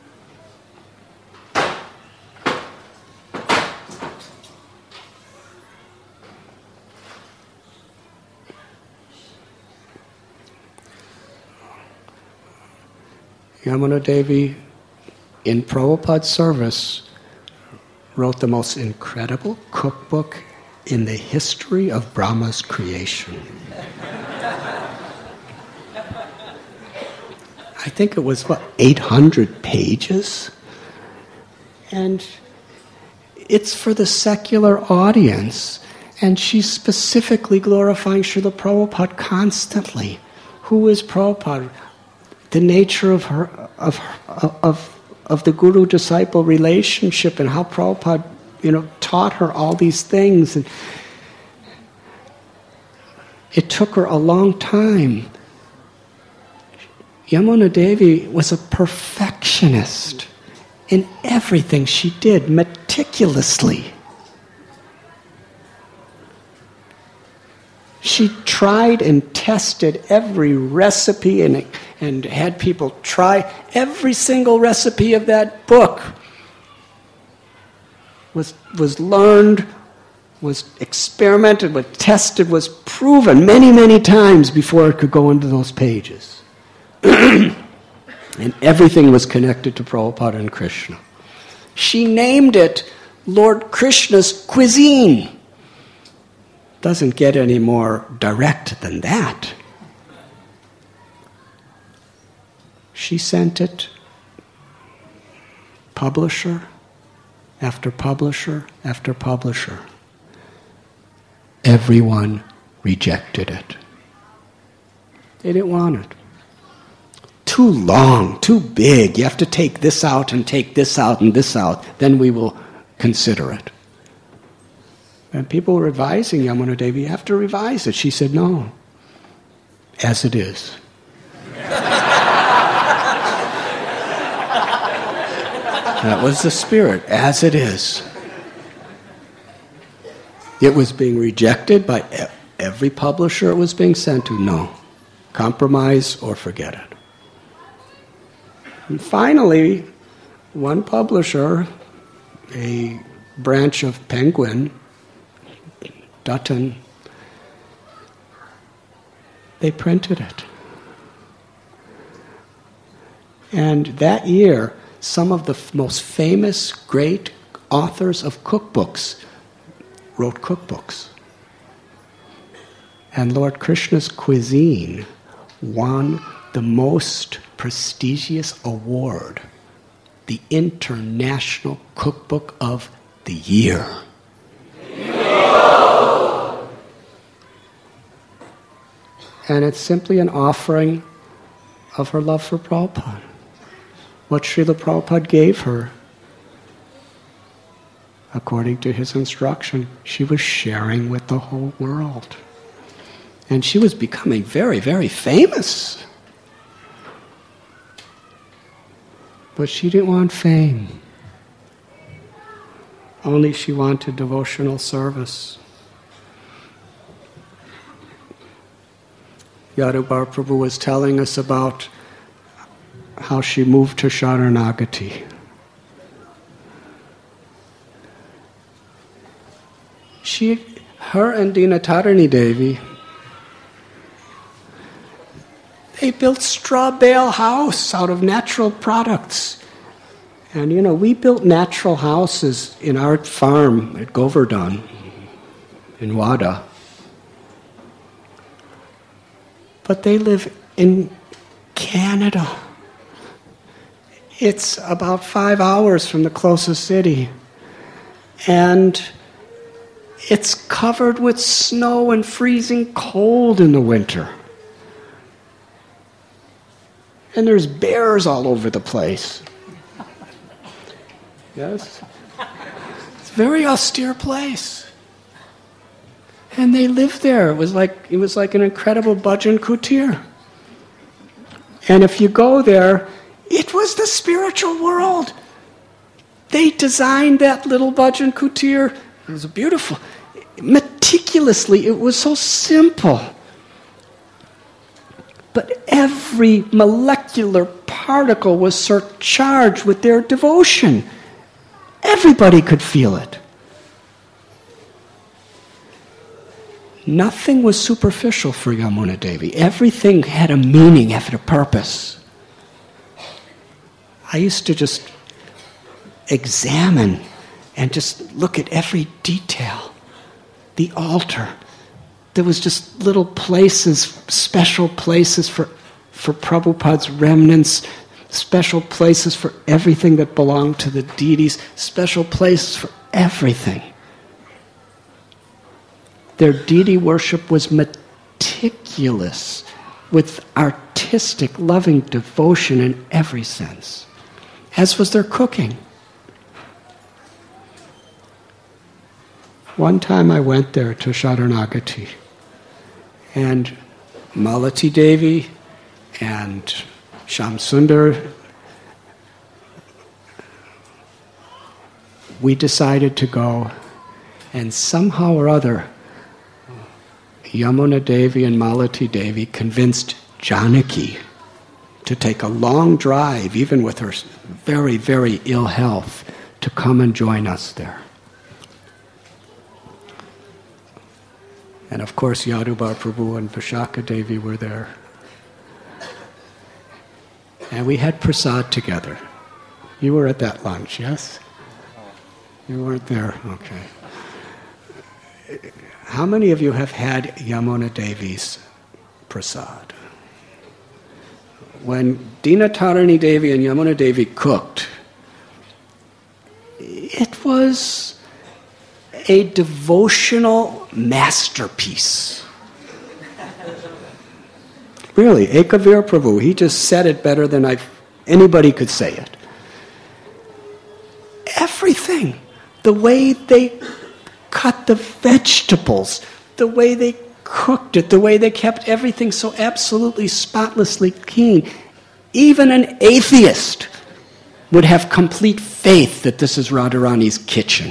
Speaker 1: Yamuna Devi, in Prabhupada's service, wrote the most incredible cookbook in the history of Brahma's creation. I think it was, what, eight hundred pages? And it's for the secular audience. And she's specifically glorifying Srila Prabhupada constantly. Who is Prabhupada? The nature of her, of of of the guru-disciple relationship, and how Prabhupada, you know, taught her all these things. And it took her a long time. Yamuna Devi was a perfectionist in everything she did, meticulously. She tried and tested every recipe and, and had people try every single recipe of that book. Was, was learned, was experimented, was tested, was proven many, many times before it could go into those pages. And everything was connected to Prabhupada and Krishna. She named it Lord Krishna's cuisine. Doesn't get any more direct than that. She sent it, publisher after publisher after publisher. Everyone rejected it. They didn't want it. Too long, too big. You have to take this out and take this out and this out. Then we will consider it. And people were advising Yamuna Devi, you have to revise it. She said, no, as it is. That was the spirit, as it is. It was being rejected by every publisher it was being sent to. No, compromise or forget it. And finally, one publisher, a branch of Penguin, Dutton, they printed it. And that year, some of the f- most famous, great authors of cookbooks wrote cookbooks. And Lord Krishna's cuisine won the most prestigious award, the International Cookbook of the Year. And it's simply an offering of her love for Prabhupada. What Srila Prabhupada gave her, according to his instruction, she was sharing with the whole world. And she was becoming very, very famous. But she didn't want fame. Only she wanted devotional service. Yadubar Prabhu was telling us about how she moved to Sharanagati. She, her and Dinatarani Devi, they built straw bale house out of natural products. And you know, we built natural houses in our farm at Govardhan, in Wada. But they live in Canada. It's about five hours from the closest city. And it's covered with snow and freezing cold in the winter. And there's bears all over the place. Yes? It's a very austere place. And they lived there. It was like it was like an incredible bhajan kutir. And if you go there, it was the spiritual world. They designed that little bhajan kutir. It was beautiful. meticulously. It was so simple. But every molecular particle was surcharged with their devotion. Everybody could feel it. Nothing was superficial for Yamuna Devi. Everything had a meaning, had a purpose. I used to just examine and just look at every detail. The altar. There was just little places, special places for, for Prabhupada's remnants, special places for everything that belonged to the deities, special places for everything. Their deity worship was meticulous, with artistic, loving devotion in every sense, as was their cooking. One time I went there to Sharanagati, and Malati Devi and Shamsundar, we decided to go, and somehow or other, Yamuna Devi and Malati Devi convinced Janaki to take a long drive, even with her very, very ill health, to come and join us there. And of course, Yadubar Prabhu and Vishaka Devi were there. And we had prasad together. You were at that lunch, yes? You weren't there? Okay. How many of you have had Yamuna Devi's prasad? When Dinatarani Devi and Yamuna Devi cooked, it was a devotional masterpiece. Really, Ekavir Prabhu, he just said it better than I've, anybody could say it. Everything, the way they cut the vegetables, the way they cooked it, the way they kept everything so absolutely spotlessly clean. Even an atheist would have complete faith that this is Radharani's kitchen.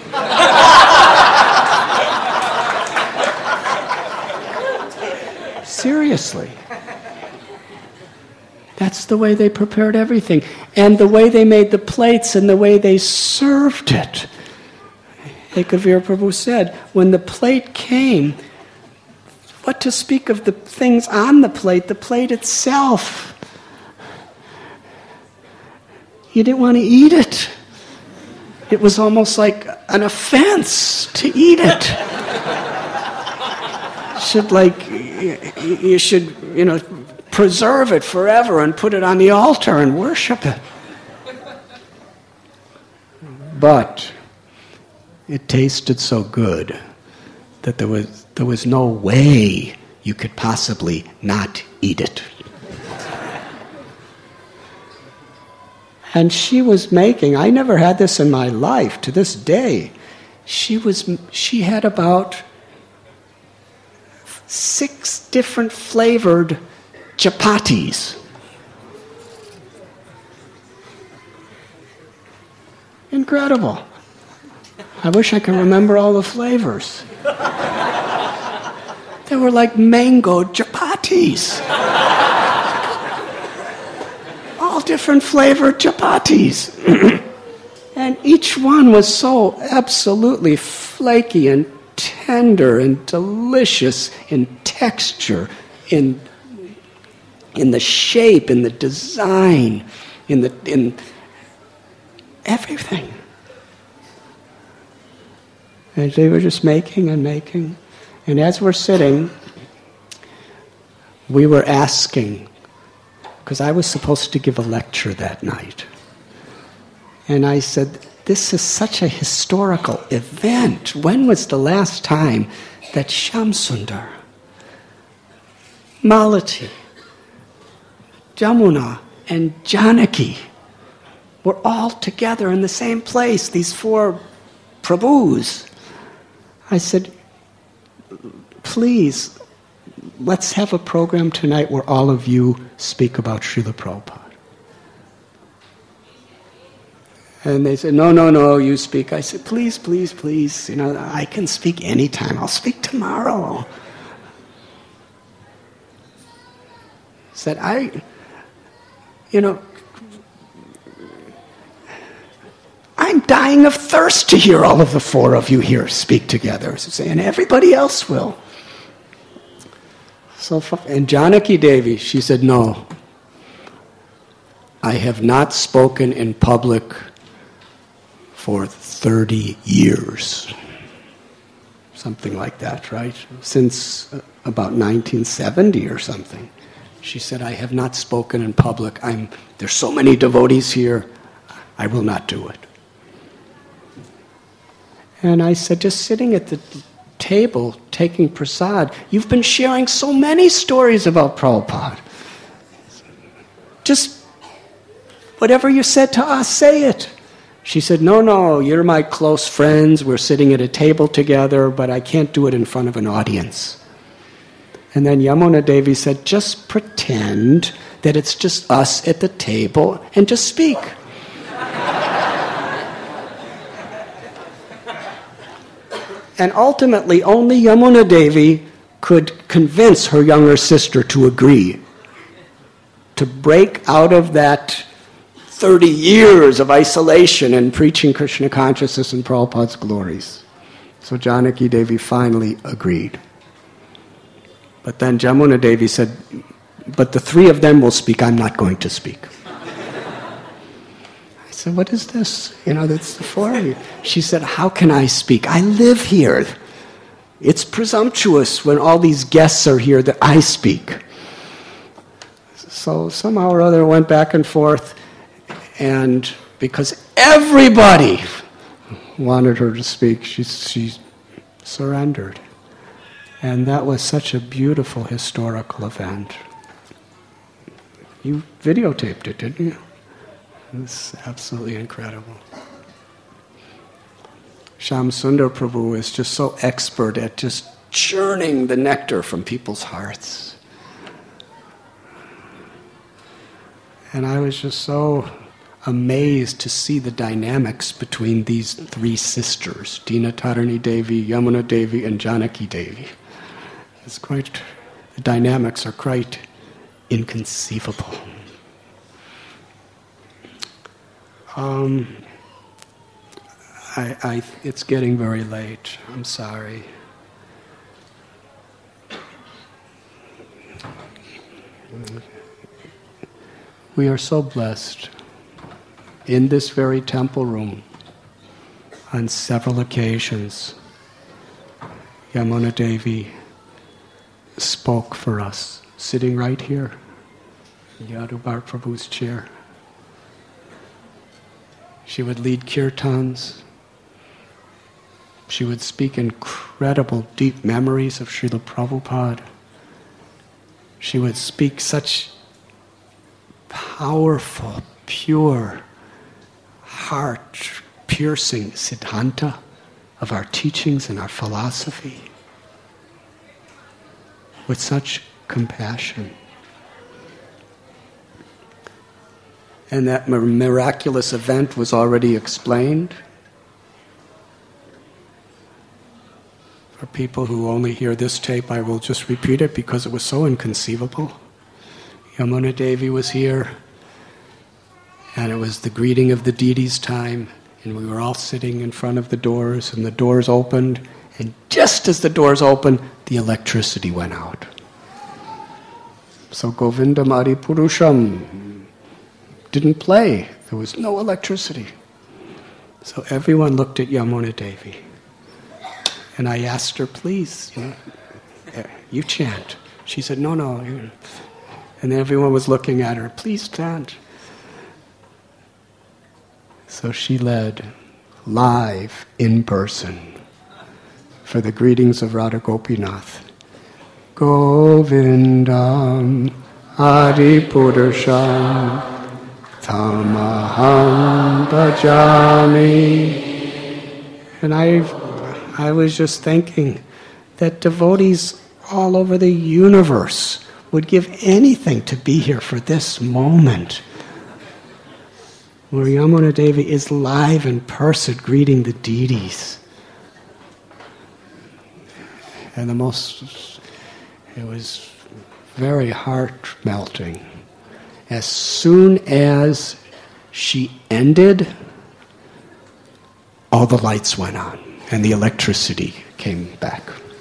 Speaker 1: Seriously. That's the way they prepared everything. And the way they made the plates and the way they served it. Ekavir Prabhu said, when the plate came, what to speak of the things on the plate, the plate itself. You didn't want to eat it. It was almost like an offense to eat it. Should like, you should, you know, preserve it forever and put it on the altar and worship it. But it tasted so good that there was there was no way you could possibly not eat it. And she was making, I never had this in my life to this day. She was she had about six different flavored chapatis. Incredible. I wish I could remember all the flavors. They were like mango chapatis. All different flavored chapatis. And each one was so absolutely flaky and tender and delicious in texture, in in the shape, in the design, in the in everything. And they were just making and making. And as we're sitting, we were asking, because I was supposed to give a lecture that night. And I said, this is such a historical event. When was the last time that Shamsundar, Malati, Jamuna, and Janaki were all together in the same place, these four Prabhus? I said, please, let's have a program tonight where all of you speak about Srila Prabhupada. And they said, no, no, no, you speak. I said, please, please, please, you know, I can speak anytime. I'll speak tomorrow. Said, I, you know, I'm dying of thirst to hear all of the four of you here speak together. And everybody else will. So, and Janaki Devi, she said, no, I have not spoken in public for thirty years. Something like that, right? Since about nineteen seventy or something. She said, I have not spoken in public. I'm, there's so many devotees here, I will not do it. And I said, just sitting at the table, taking prasad, you've been sharing so many stories about Prabhupada. Just whatever you said to us, say it. She said, no, no, you're my close friends. We're sitting at a table together, but I can't do it in front of an audience. And then Yamuna Devi said, just pretend that it's just us at the table and just speak. And ultimately, only Yamuna Devi could convince her younger sister to agree, to break out of that thirty years of isolation and preaching Krishna consciousness and Prabhupada's glories. So Janaki Devi finally agreed. But then Yamuna Devi said, but the three of them will speak, I'm not going to speak. I said, what is this? You know, that's the four of you. She said, how can I speak? I live here. It's presumptuous when all these guests are here that I speak. So somehow or other went back and forth. And because everybody wanted her to speak, she, she surrendered. And that was such a beautiful historical event. You videotaped it, didn't you? It was absolutely incredible. Shyam Sundar Prabhu is just so expert at just churning the nectar from people's hearts. And I was just so amazed to see the dynamics between these three sisters, Dina Tarini Devi, Yamuna Devi, and Janaki Devi. It's quite, the dynamics are quite inconceivable. Um, I, I, it's getting very late. I'm sorry. We are so blessed. In this very temple room, on several occasions, Yamuna Devi spoke for us, sitting right here, in Yadubhar Prabhu's chair. She would lead kirtans. She would speak incredible, deep memories of Srila Prabhupada. She would speak such powerful, pure, heart-piercing siddhanta of our teachings and our philosophy with such compassion. And that miraculous event was already explained. For people who only hear this tape, I will just repeat it because it was so inconceivable. Yamuna Devi was here, and it was the greeting of the deities time, and we were all sitting in front of the doors, and the doors opened, and just as the doors opened, the electricity went out. So Govindam Adi Purusham didn't play. There was no electricity. So everyone looked at Yamuna Devi. And I asked her, please, you know, you chant. She said, no, no. You. And everyone was looking at her, please chant. So she led live in person for the greetings of Radha Gopinath. Govindam Adipurusham Tamaham Bhajami. And I, I was just thinking that devotees all over the universe would give anything to be here for this moment where Yamuna Devi is live in person greeting the deities. And the most, it was very heart-melting. As soon as she ended, all the lights went on and the electricity came back.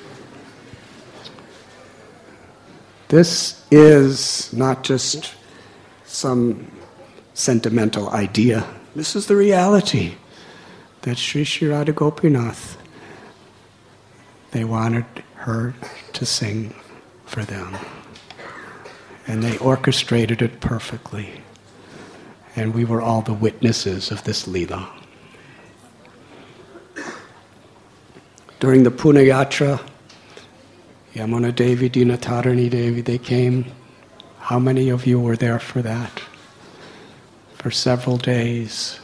Speaker 1: This is not just some sentimental idea. This is the reality that Sri Sri Radha Gopinath, they wanted her to sing for them. And they orchestrated it perfectly. And we were all the witnesses of this Leela. During the Pune Yatra, Yamuna Devi, Dinatarani Devi, they came. How many of you were there for that? For several days.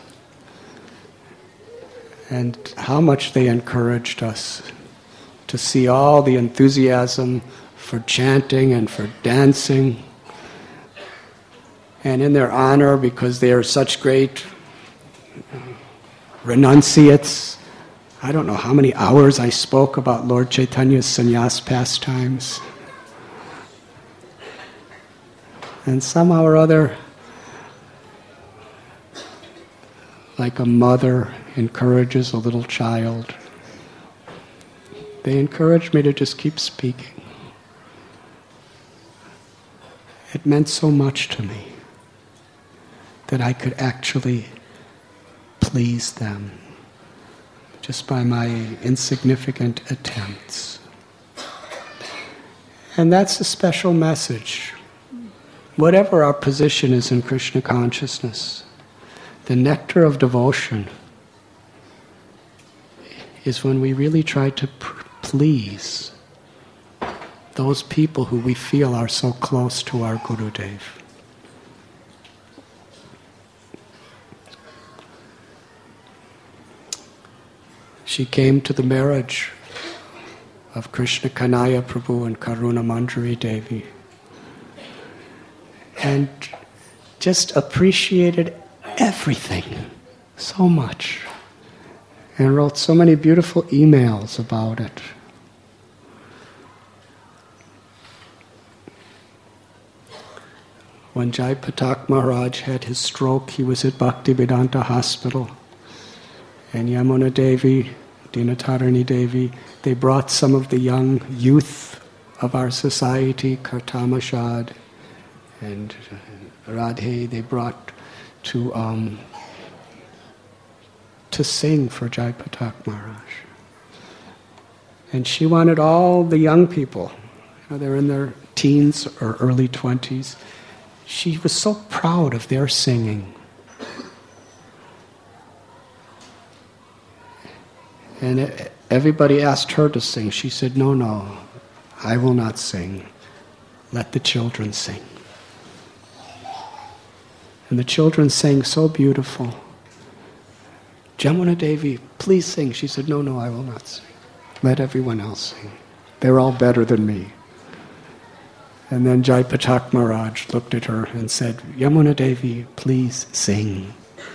Speaker 1: And how much they encouraged us to see all the enthusiasm for chanting and for dancing. And in their honor, because they are such great renunciates, I don't know how many hours I spoke about Lord Chaitanya's sannyas pastimes. And somehow or other, like a mother encourages a little child, they encouraged me to just keep speaking. It meant so much to me that I could actually please them just by my insignificant attempts. And that's a special message. Whatever our position is in Krishna consciousness, the nectar of devotion is when we really try to pr- please those people who we feel are so close to our Gurudev. She came to the marriage of Krishna Kanhaiya Prabhu and Karuna Manjari Devi and just appreciated everything so much and wrote so many beautiful emails about it. When Jai Patak Maharaj had his stroke, he was at Bhaktivedanta Hospital. And Yamuna Devi, Dinatarani Devi, they brought some of the young youth of our society, Kartamashad and Radhe, they brought to um, to sing for Jai Patak Maharaj. And she wanted all the young people, you know, they're in their teens or early twenties. She was so proud of their singing. And everybody asked her to sing. She said, no, no, I will not sing. Let the children sing. And the children sang so beautiful. Jamuna Devi, please sing. She said, no, no, I will not sing. Let everyone else sing. They're all better than me. And then Jai Patak Maharaj looked at her and said, Yamuna Devi, please sing.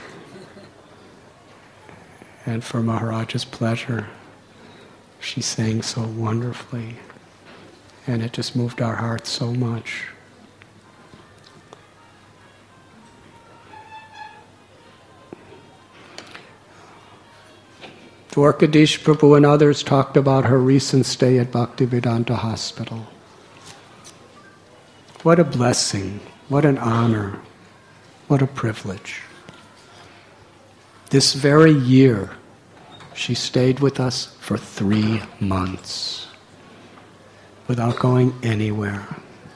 Speaker 1: And for Maharaj's pleasure, she sang so wonderfully. And it just moved our hearts so much. Dwarkadish Prabhu and others talked about her recent stay at Bhaktivedanta Hospital. What a blessing, what an honor, what a privilege. This very year, she stayed with us for three months without going anywhere.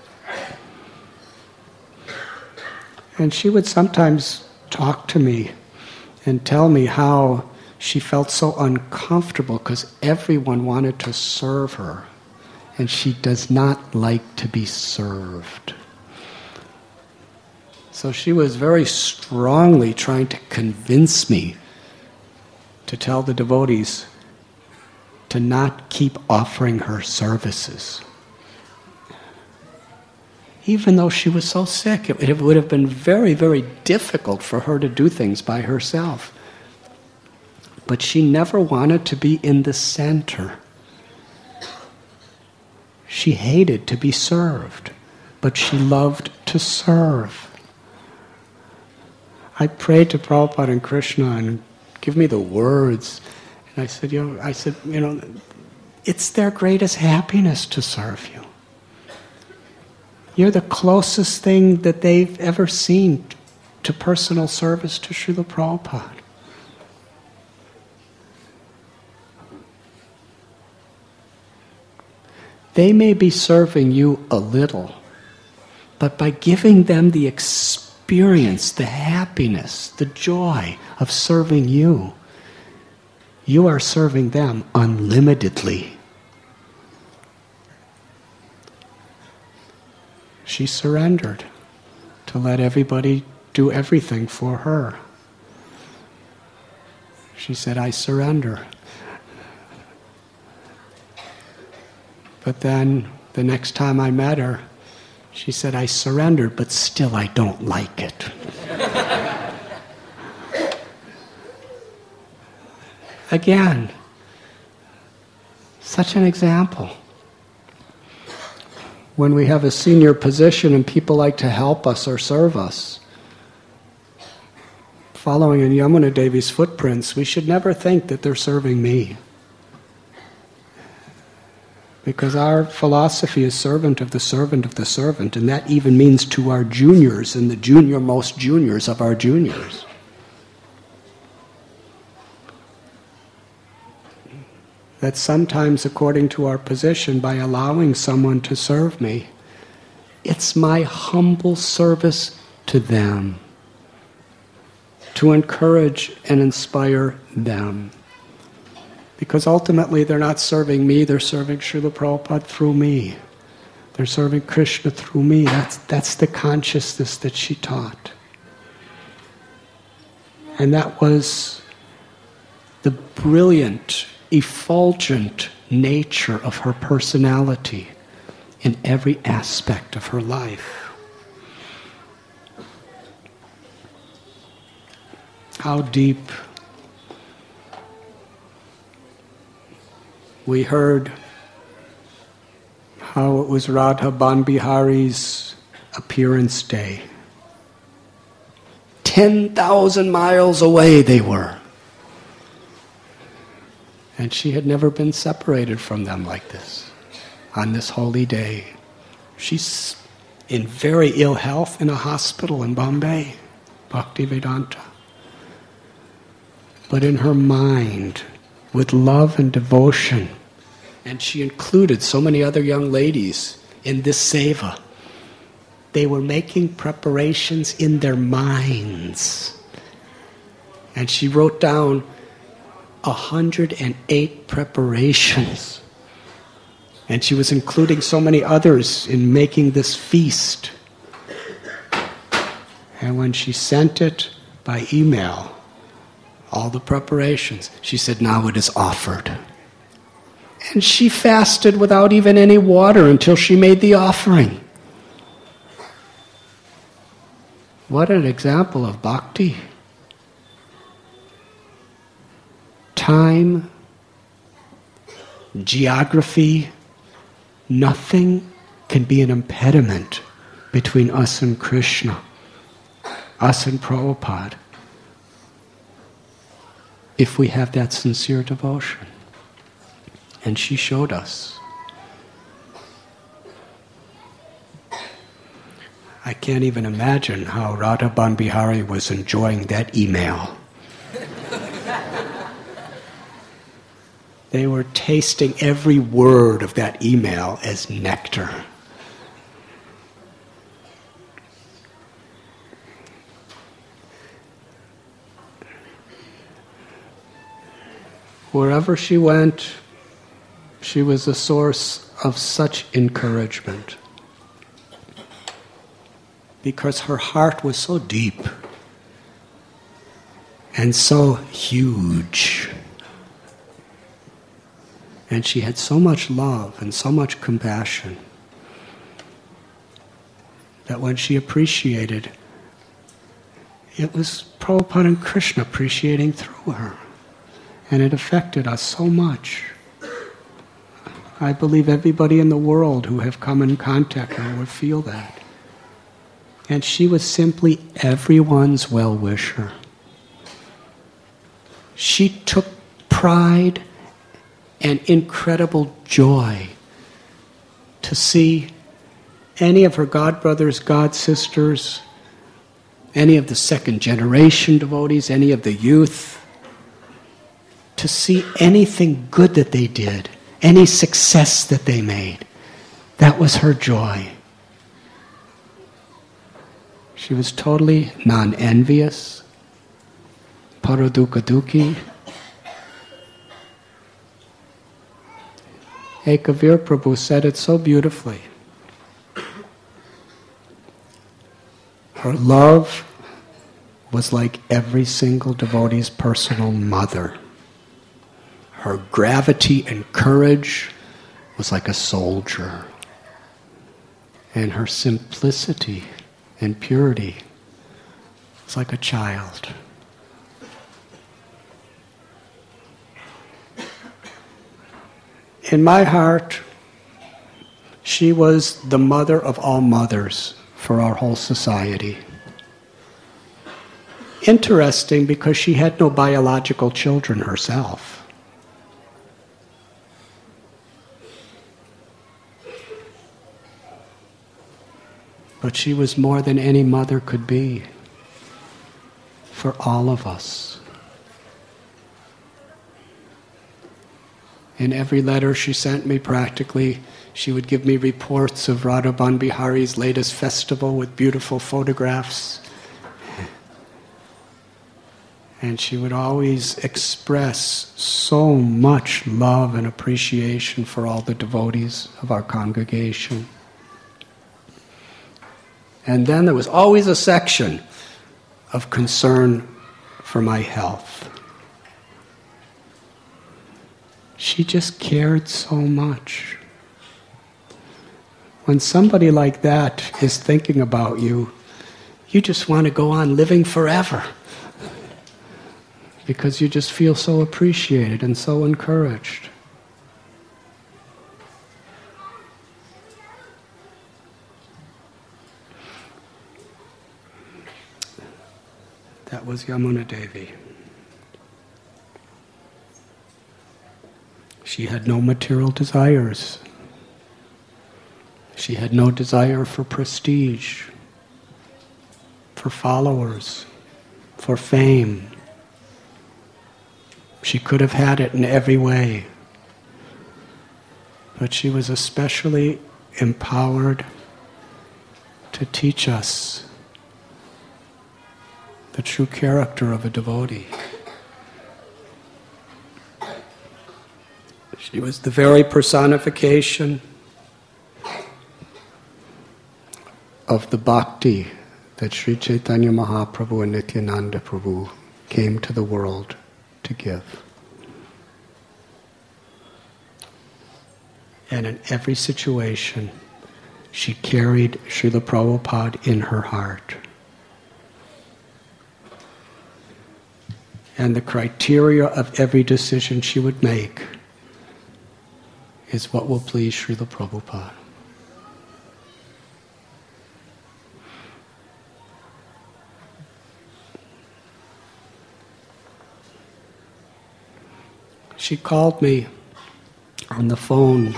Speaker 1: And she would sometimes talk to me and tell me how she felt so uncomfortable because everyone wanted to serve her, and she does not like to be served. So she was very strongly trying to convince me to tell the devotees to not keep offering her services. even though she was so sick. It, it would have been very, very difficult for her to do things by herself. But she never wanted to be in the center. She hated to be served, but she loved to serve. I prayed to Prabhupada and Krishna and give me the words. And I said, you know, I said, you know, it's their greatest happiness to serve you. You're the closest thing that they've ever seen to personal service to Srila Prabhupada. They may be serving you a little, but by giving them the experience, the happiness, the joy of serving you, you are serving them unlimitedly. She surrendered to let everybody do everything for her. She said, I surrender. But then, the next time I met her, she said, I surrendered, but still I don't like it. Again, such an example. When we have a senior position and people like to help us or serve us, following in Yamuna Devi's footprints, we should never think that they're serving me. Because our philosophy is servant of the servant of the servant, and that even means to our juniors and the junior most juniors of our juniors. That sometimes, according to our position, by allowing someone to serve me, it's my humble service to them, to encourage and inspire them. Because ultimately they're not serving me, they're serving Srila Prabhupada through me. They're serving Krishna through me. That's, that's the consciousness that she taught. And that was the brilliant, effulgent nature of her personality in every aspect of her life. How deep. We heard how it was Radha Banbihari's appearance day. Ten thousand miles away they were. And she had never been separated from them like this, on this holy day. She's in very ill health in a hospital in Bombay, Bhaktivedanta. But in her mind, with love and devotion, and she included so many other young ladies in this seva. They were making preparations in their minds. And she wrote down one hundred eight preparations. And she was including so many others in making this feast. And when she sent it by email, all the preparations, she said, now it is offered. And she fasted without even any water until she made the offering. What an example of bhakti. Time, geography, nothing can be an impediment between us and Krishna, us and Prabhupada, if we have that sincere devotion. And she showed us. I can't even imagine how Radha Banbihari was enjoying that email. They were tasting every word of that email as nectar. Wherever she went, she was a source of such encouragement. Because her heart was so deep and so huge. And she had so much love and so much compassion. that when she appreciated, it was Prabhupada and Krishna appreciating through her. And it affected us so much. I believe everybody in the world who have come in contact with her would feel that. And she was simply everyone's well-wisher. She took pride and incredible joy to see any of her godbrothers, godsisters, any of the second generation devotees, any of the youth, to see anything good that they did, any success that they made. That was her joy. She was totally non-envious, paradukadukhi. Ekavir Prabhu said it so beautifully. Her love was like every single devotee's personal mother. Her gravity and courage was like a soldier. And her simplicity and purity was like a child. In my heart, she was the mother of all mothers for our whole society. Interesting, because she had no biological children herself. But she was more than any mother could be for all of us. In every letter she sent me, practically, she would give me reports of Radhaban Bihari's latest festival with beautiful photographs. And she would always express so much love and appreciation for all the devotees of our congregation. And then there was always a section of concern for my health. She just cared so much. When somebody like that is thinking about you, you just want to go on living forever. Because you just feel so appreciated and so encouraged. That was Yamuna Devi. She had no material desires. She had no desire for prestige, for followers, for fame. She could have had it in every way. But she was especially empowered to teach us the true character of a devotee. She was the very personification of the bhakti that Sri Chaitanya Mahaprabhu and Nityananda Prabhu came to the world to give. And in every situation, she carried Srila Prabhupada in her heart. And the criteria of every decision she would make is what will please Srila Prabhupada. She called me on the phone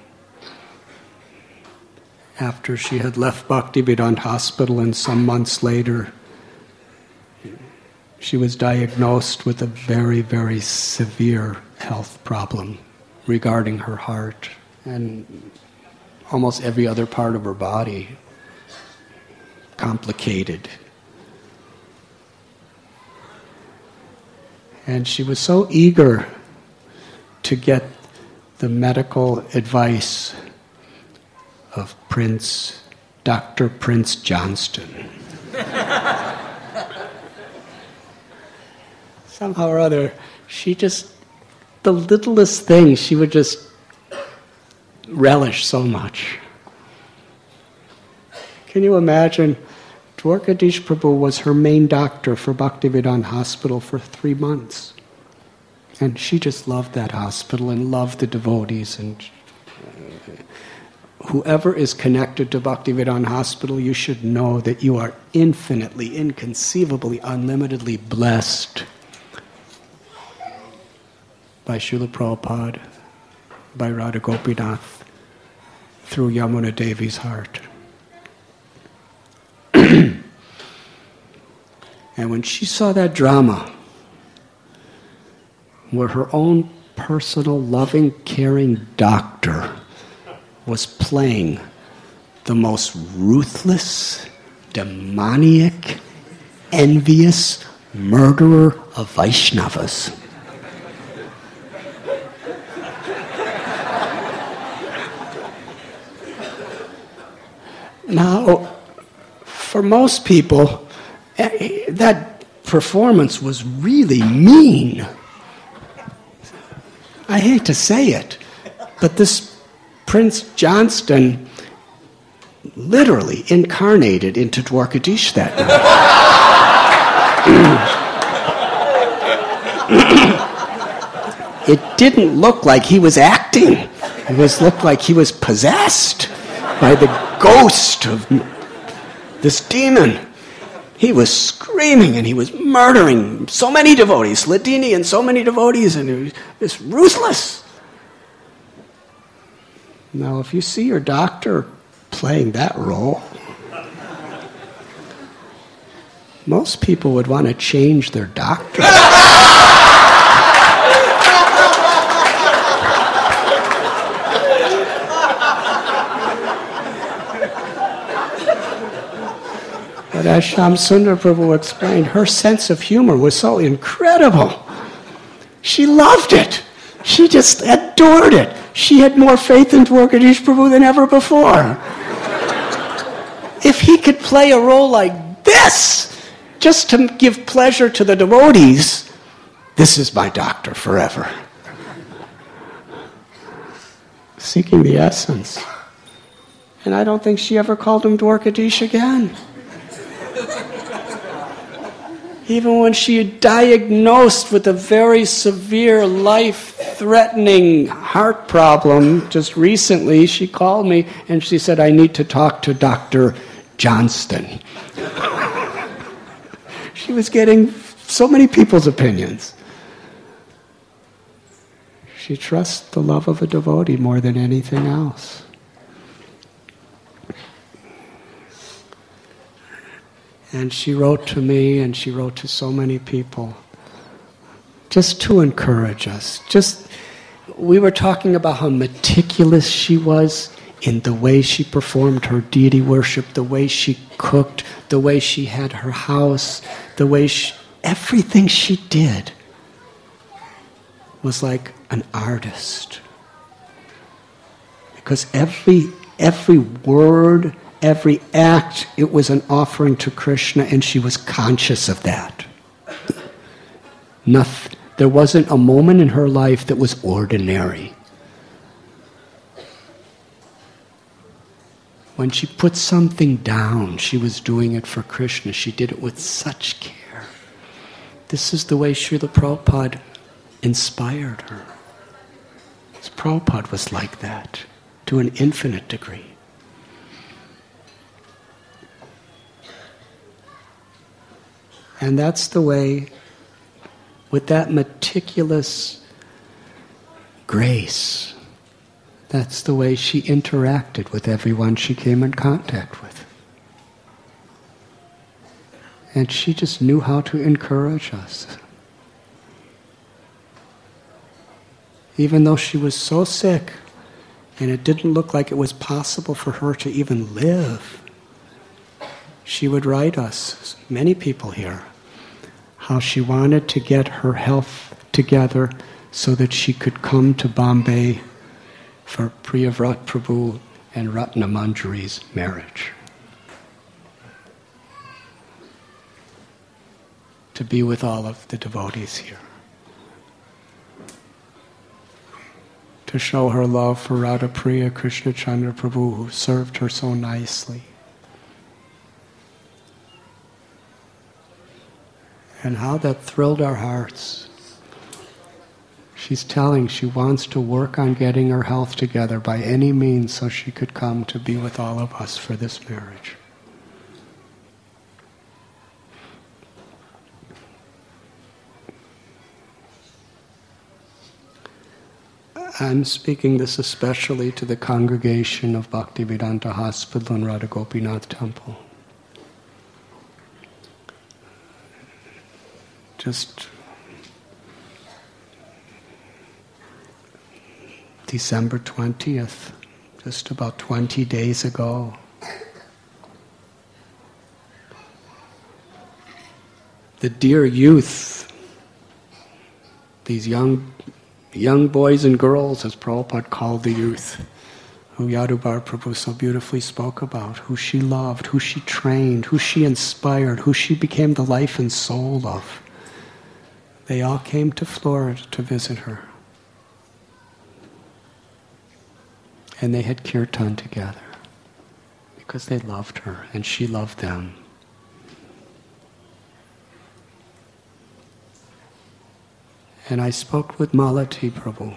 Speaker 1: after she had left Bhaktivedanta Hospital, and some months later she was diagnosed with a very, very severe health problem regarding her heart and almost every other part of her body. Complicated. And she was so eager to get the medical advice of Prince, Doctor Prince Johnston. Somehow or other, she just, the littlest thing, she would just relish so much. Can you imagine? Dwarkadish Prabhu was her main doctor for Bhaktivedanta Hospital for three months. And she just loved that hospital and loved the devotees. And uh, whoever is connected to Bhaktivedanta Hospital, you should know that you are infinitely, inconceivably, unlimitedly blessed by Srila Prabhupada, by Radha Gopinath, through Yamuna Devi's heart. And when she saw that drama, where her own personal, loving, caring doctor was playing the most ruthless, demoniac, envious murderer of Vaishnavas. Now, for most people, that performance was really mean. I hate to say it, but this Prince Johnston literally incarnated into Dwarkadish that night. It didn't look like he was acting. It was looked like he was possessed by the ghost of this demon. He was screaming and he was murdering so many devotees, Ladini and so many devotees, and it was ruthless. Now, if you see your doctor playing that role, most people would want to change their doctor. But as Shamsundar Prabhu explained, her sense of humor was so incredible. She loved it. She just adored it. She had more faith in Dwarkadish Prabhu than ever before. If he could play a role like this, just to give pleasure to the devotees, this is my doctor forever. Seeking the essence. And I don't think she ever called him Dwarkadish again. Even when she had diagnosed with a very severe, life-threatening heart problem just recently, she called me and she said, I need to talk to Doctor Johnston. She was getting so many people's opinions. She trusts the love of a devotee more than anything else. And she wrote to me, and she wrote to so many people, just to encourage us. Just, we were talking about how meticulous she was in the way she performed her deity worship, the way she cooked, the way she had her house, the way she, everything she did was like an artist. Because every every word, every act, it was an offering to Krishna, and she was conscious of that. Nothing, there wasn't a moment in her life that was ordinary. When she put something down, she was doing it for Krishna. She did it with such care. This is the way Srila Prabhupada inspired her. Prabhupada was like that, to an infinite degree. And that's the way, with that meticulous grace, that's the way she interacted with everyone she came in contact with. And she just knew how to encourage us. Even though she was so sick, and it didn't look like it was possible for her to even live, she would write us, many people here, how she wanted to get her health together so that she could come to Bombay for Priyavrat Prabhu and Ratna Manjari's marriage. To be with all of the devotees here. To show her love for Radha Priya Krishna Chandra Prabhu, who served her so nicely. And how that thrilled our hearts. She's telling she wants to work on getting her health together by any means so she could come to be with all of us for this marriage. I'm speaking this especially to the congregation of Bhaktivedanta Hospital and Radha Gopinath Temple. Just December twentieth, just about twenty days ago, the dear youth, these young young boys and girls, as Prabhupada called the youth, who Yadubhar Prabhu so beautifully spoke about, who she loved, who she trained, who she inspired, who she became the life and soul of. They all came to Florida to visit her. And they had kirtan together because they loved her and she loved them. And I spoke with Malati Prabhu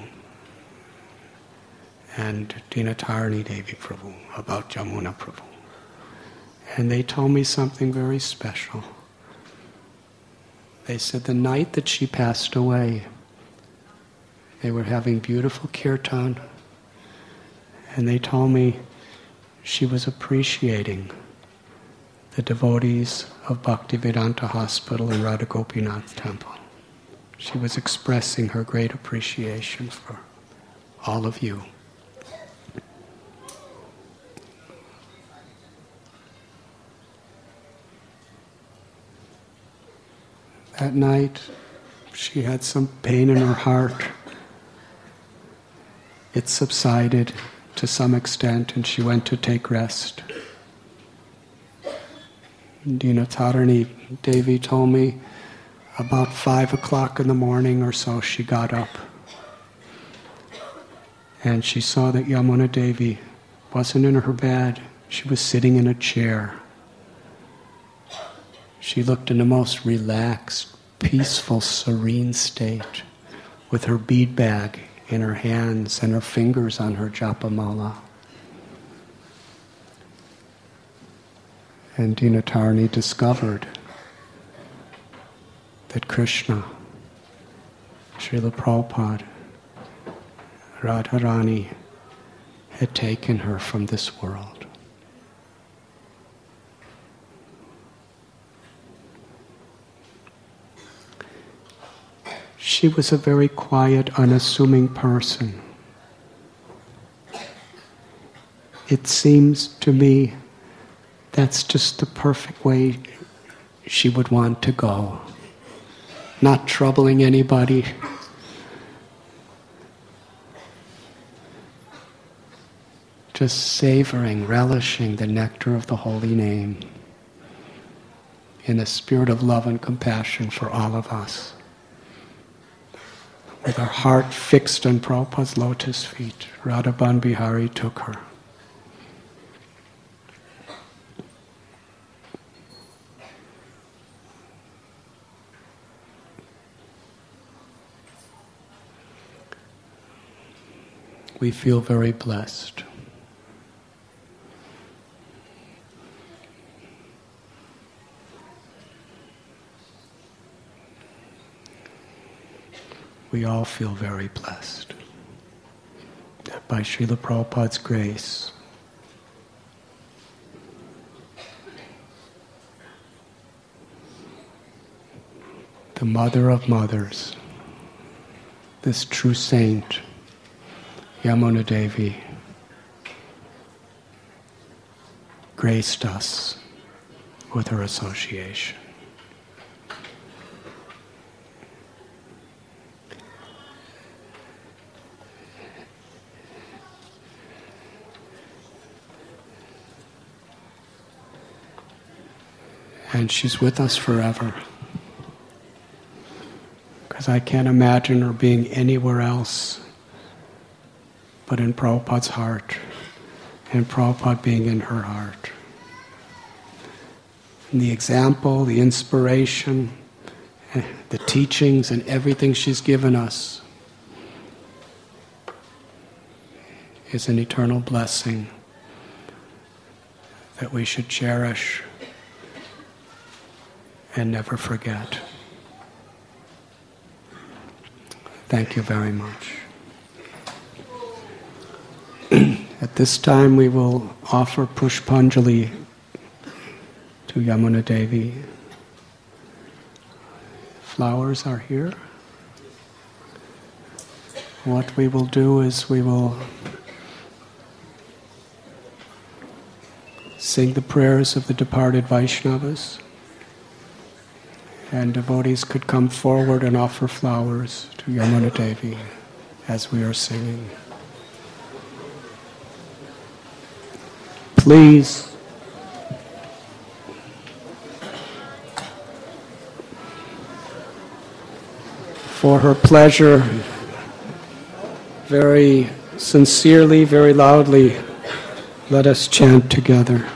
Speaker 1: and Dinatarani Devi Prabhu about Jamuna Prabhu. And they told me something very special. They said the night that she passed away, they were having beautiful kirtan, and they told me she was appreciating the devotees of Bhaktivedanta Hospital and Radha Gopinath Temple. She was expressing her great appreciation for all of you. That night, she had some pain in her heart. It subsided to some extent, and she went to take rest. Dinatarani Devi told me about five o'clock in the morning or so, she got up. And she saw that Yamuna Devi wasn't in her bed. She was sitting in a chair. She looked in a most relaxed, peaceful, serene state, with her bead bag in her hands and her fingers on her japamala. And Dinatarani discovered that Krishna, Srila Prabhupada, Radharani had taken her from this world. She was a very quiet, unassuming person. It seems to me that's just the perfect way she would want to go. Not troubling anybody. Just savoring, relishing the nectar of the holy name in a spirit of love and compassion for all of us. With her heart fixed on Prabhupada's lotus feet, Radhaban Bihari took her. We feel very blessed. We all feel very blessed that by Srila Prabhupada's grace, the mother of mothers, this true saint, Yamuna Devi, graced us with her association. And she's with us forever. Because I can't imagine her being anywhere else but in Prabhupada's heart, and Prabhupada being in her heart. And the example, the inspiration, the teachings and everything she's given us is an eternal blessing that we should cherish and never forget. Thank you very much. At this time we will offer Pushpanjali to Yamuna Devi. Flowers are here. What we will do is we will sing the prayers of the departed Vaishnavas, and devotees could come forward and offer flowers to Yamuna Devi as we are singing. Please. For her pleasure, very sincerely, very loudly, let us chant together.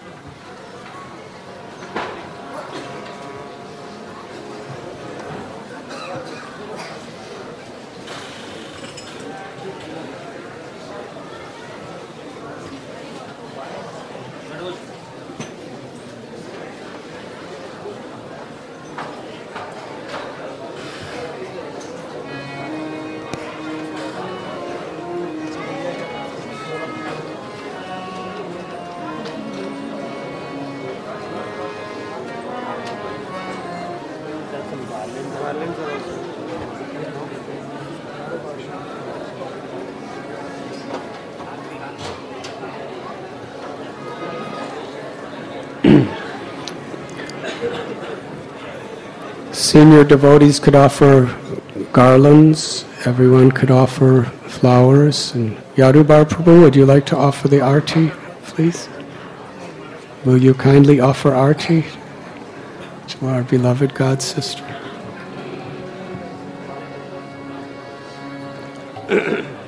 Speaker 1: Senior devotees could offer garlands, everyone could offer flowers. And Yadubar Prabhu, would you like to offer the arti, please? Will you kindly offer arti to our beloved God sister?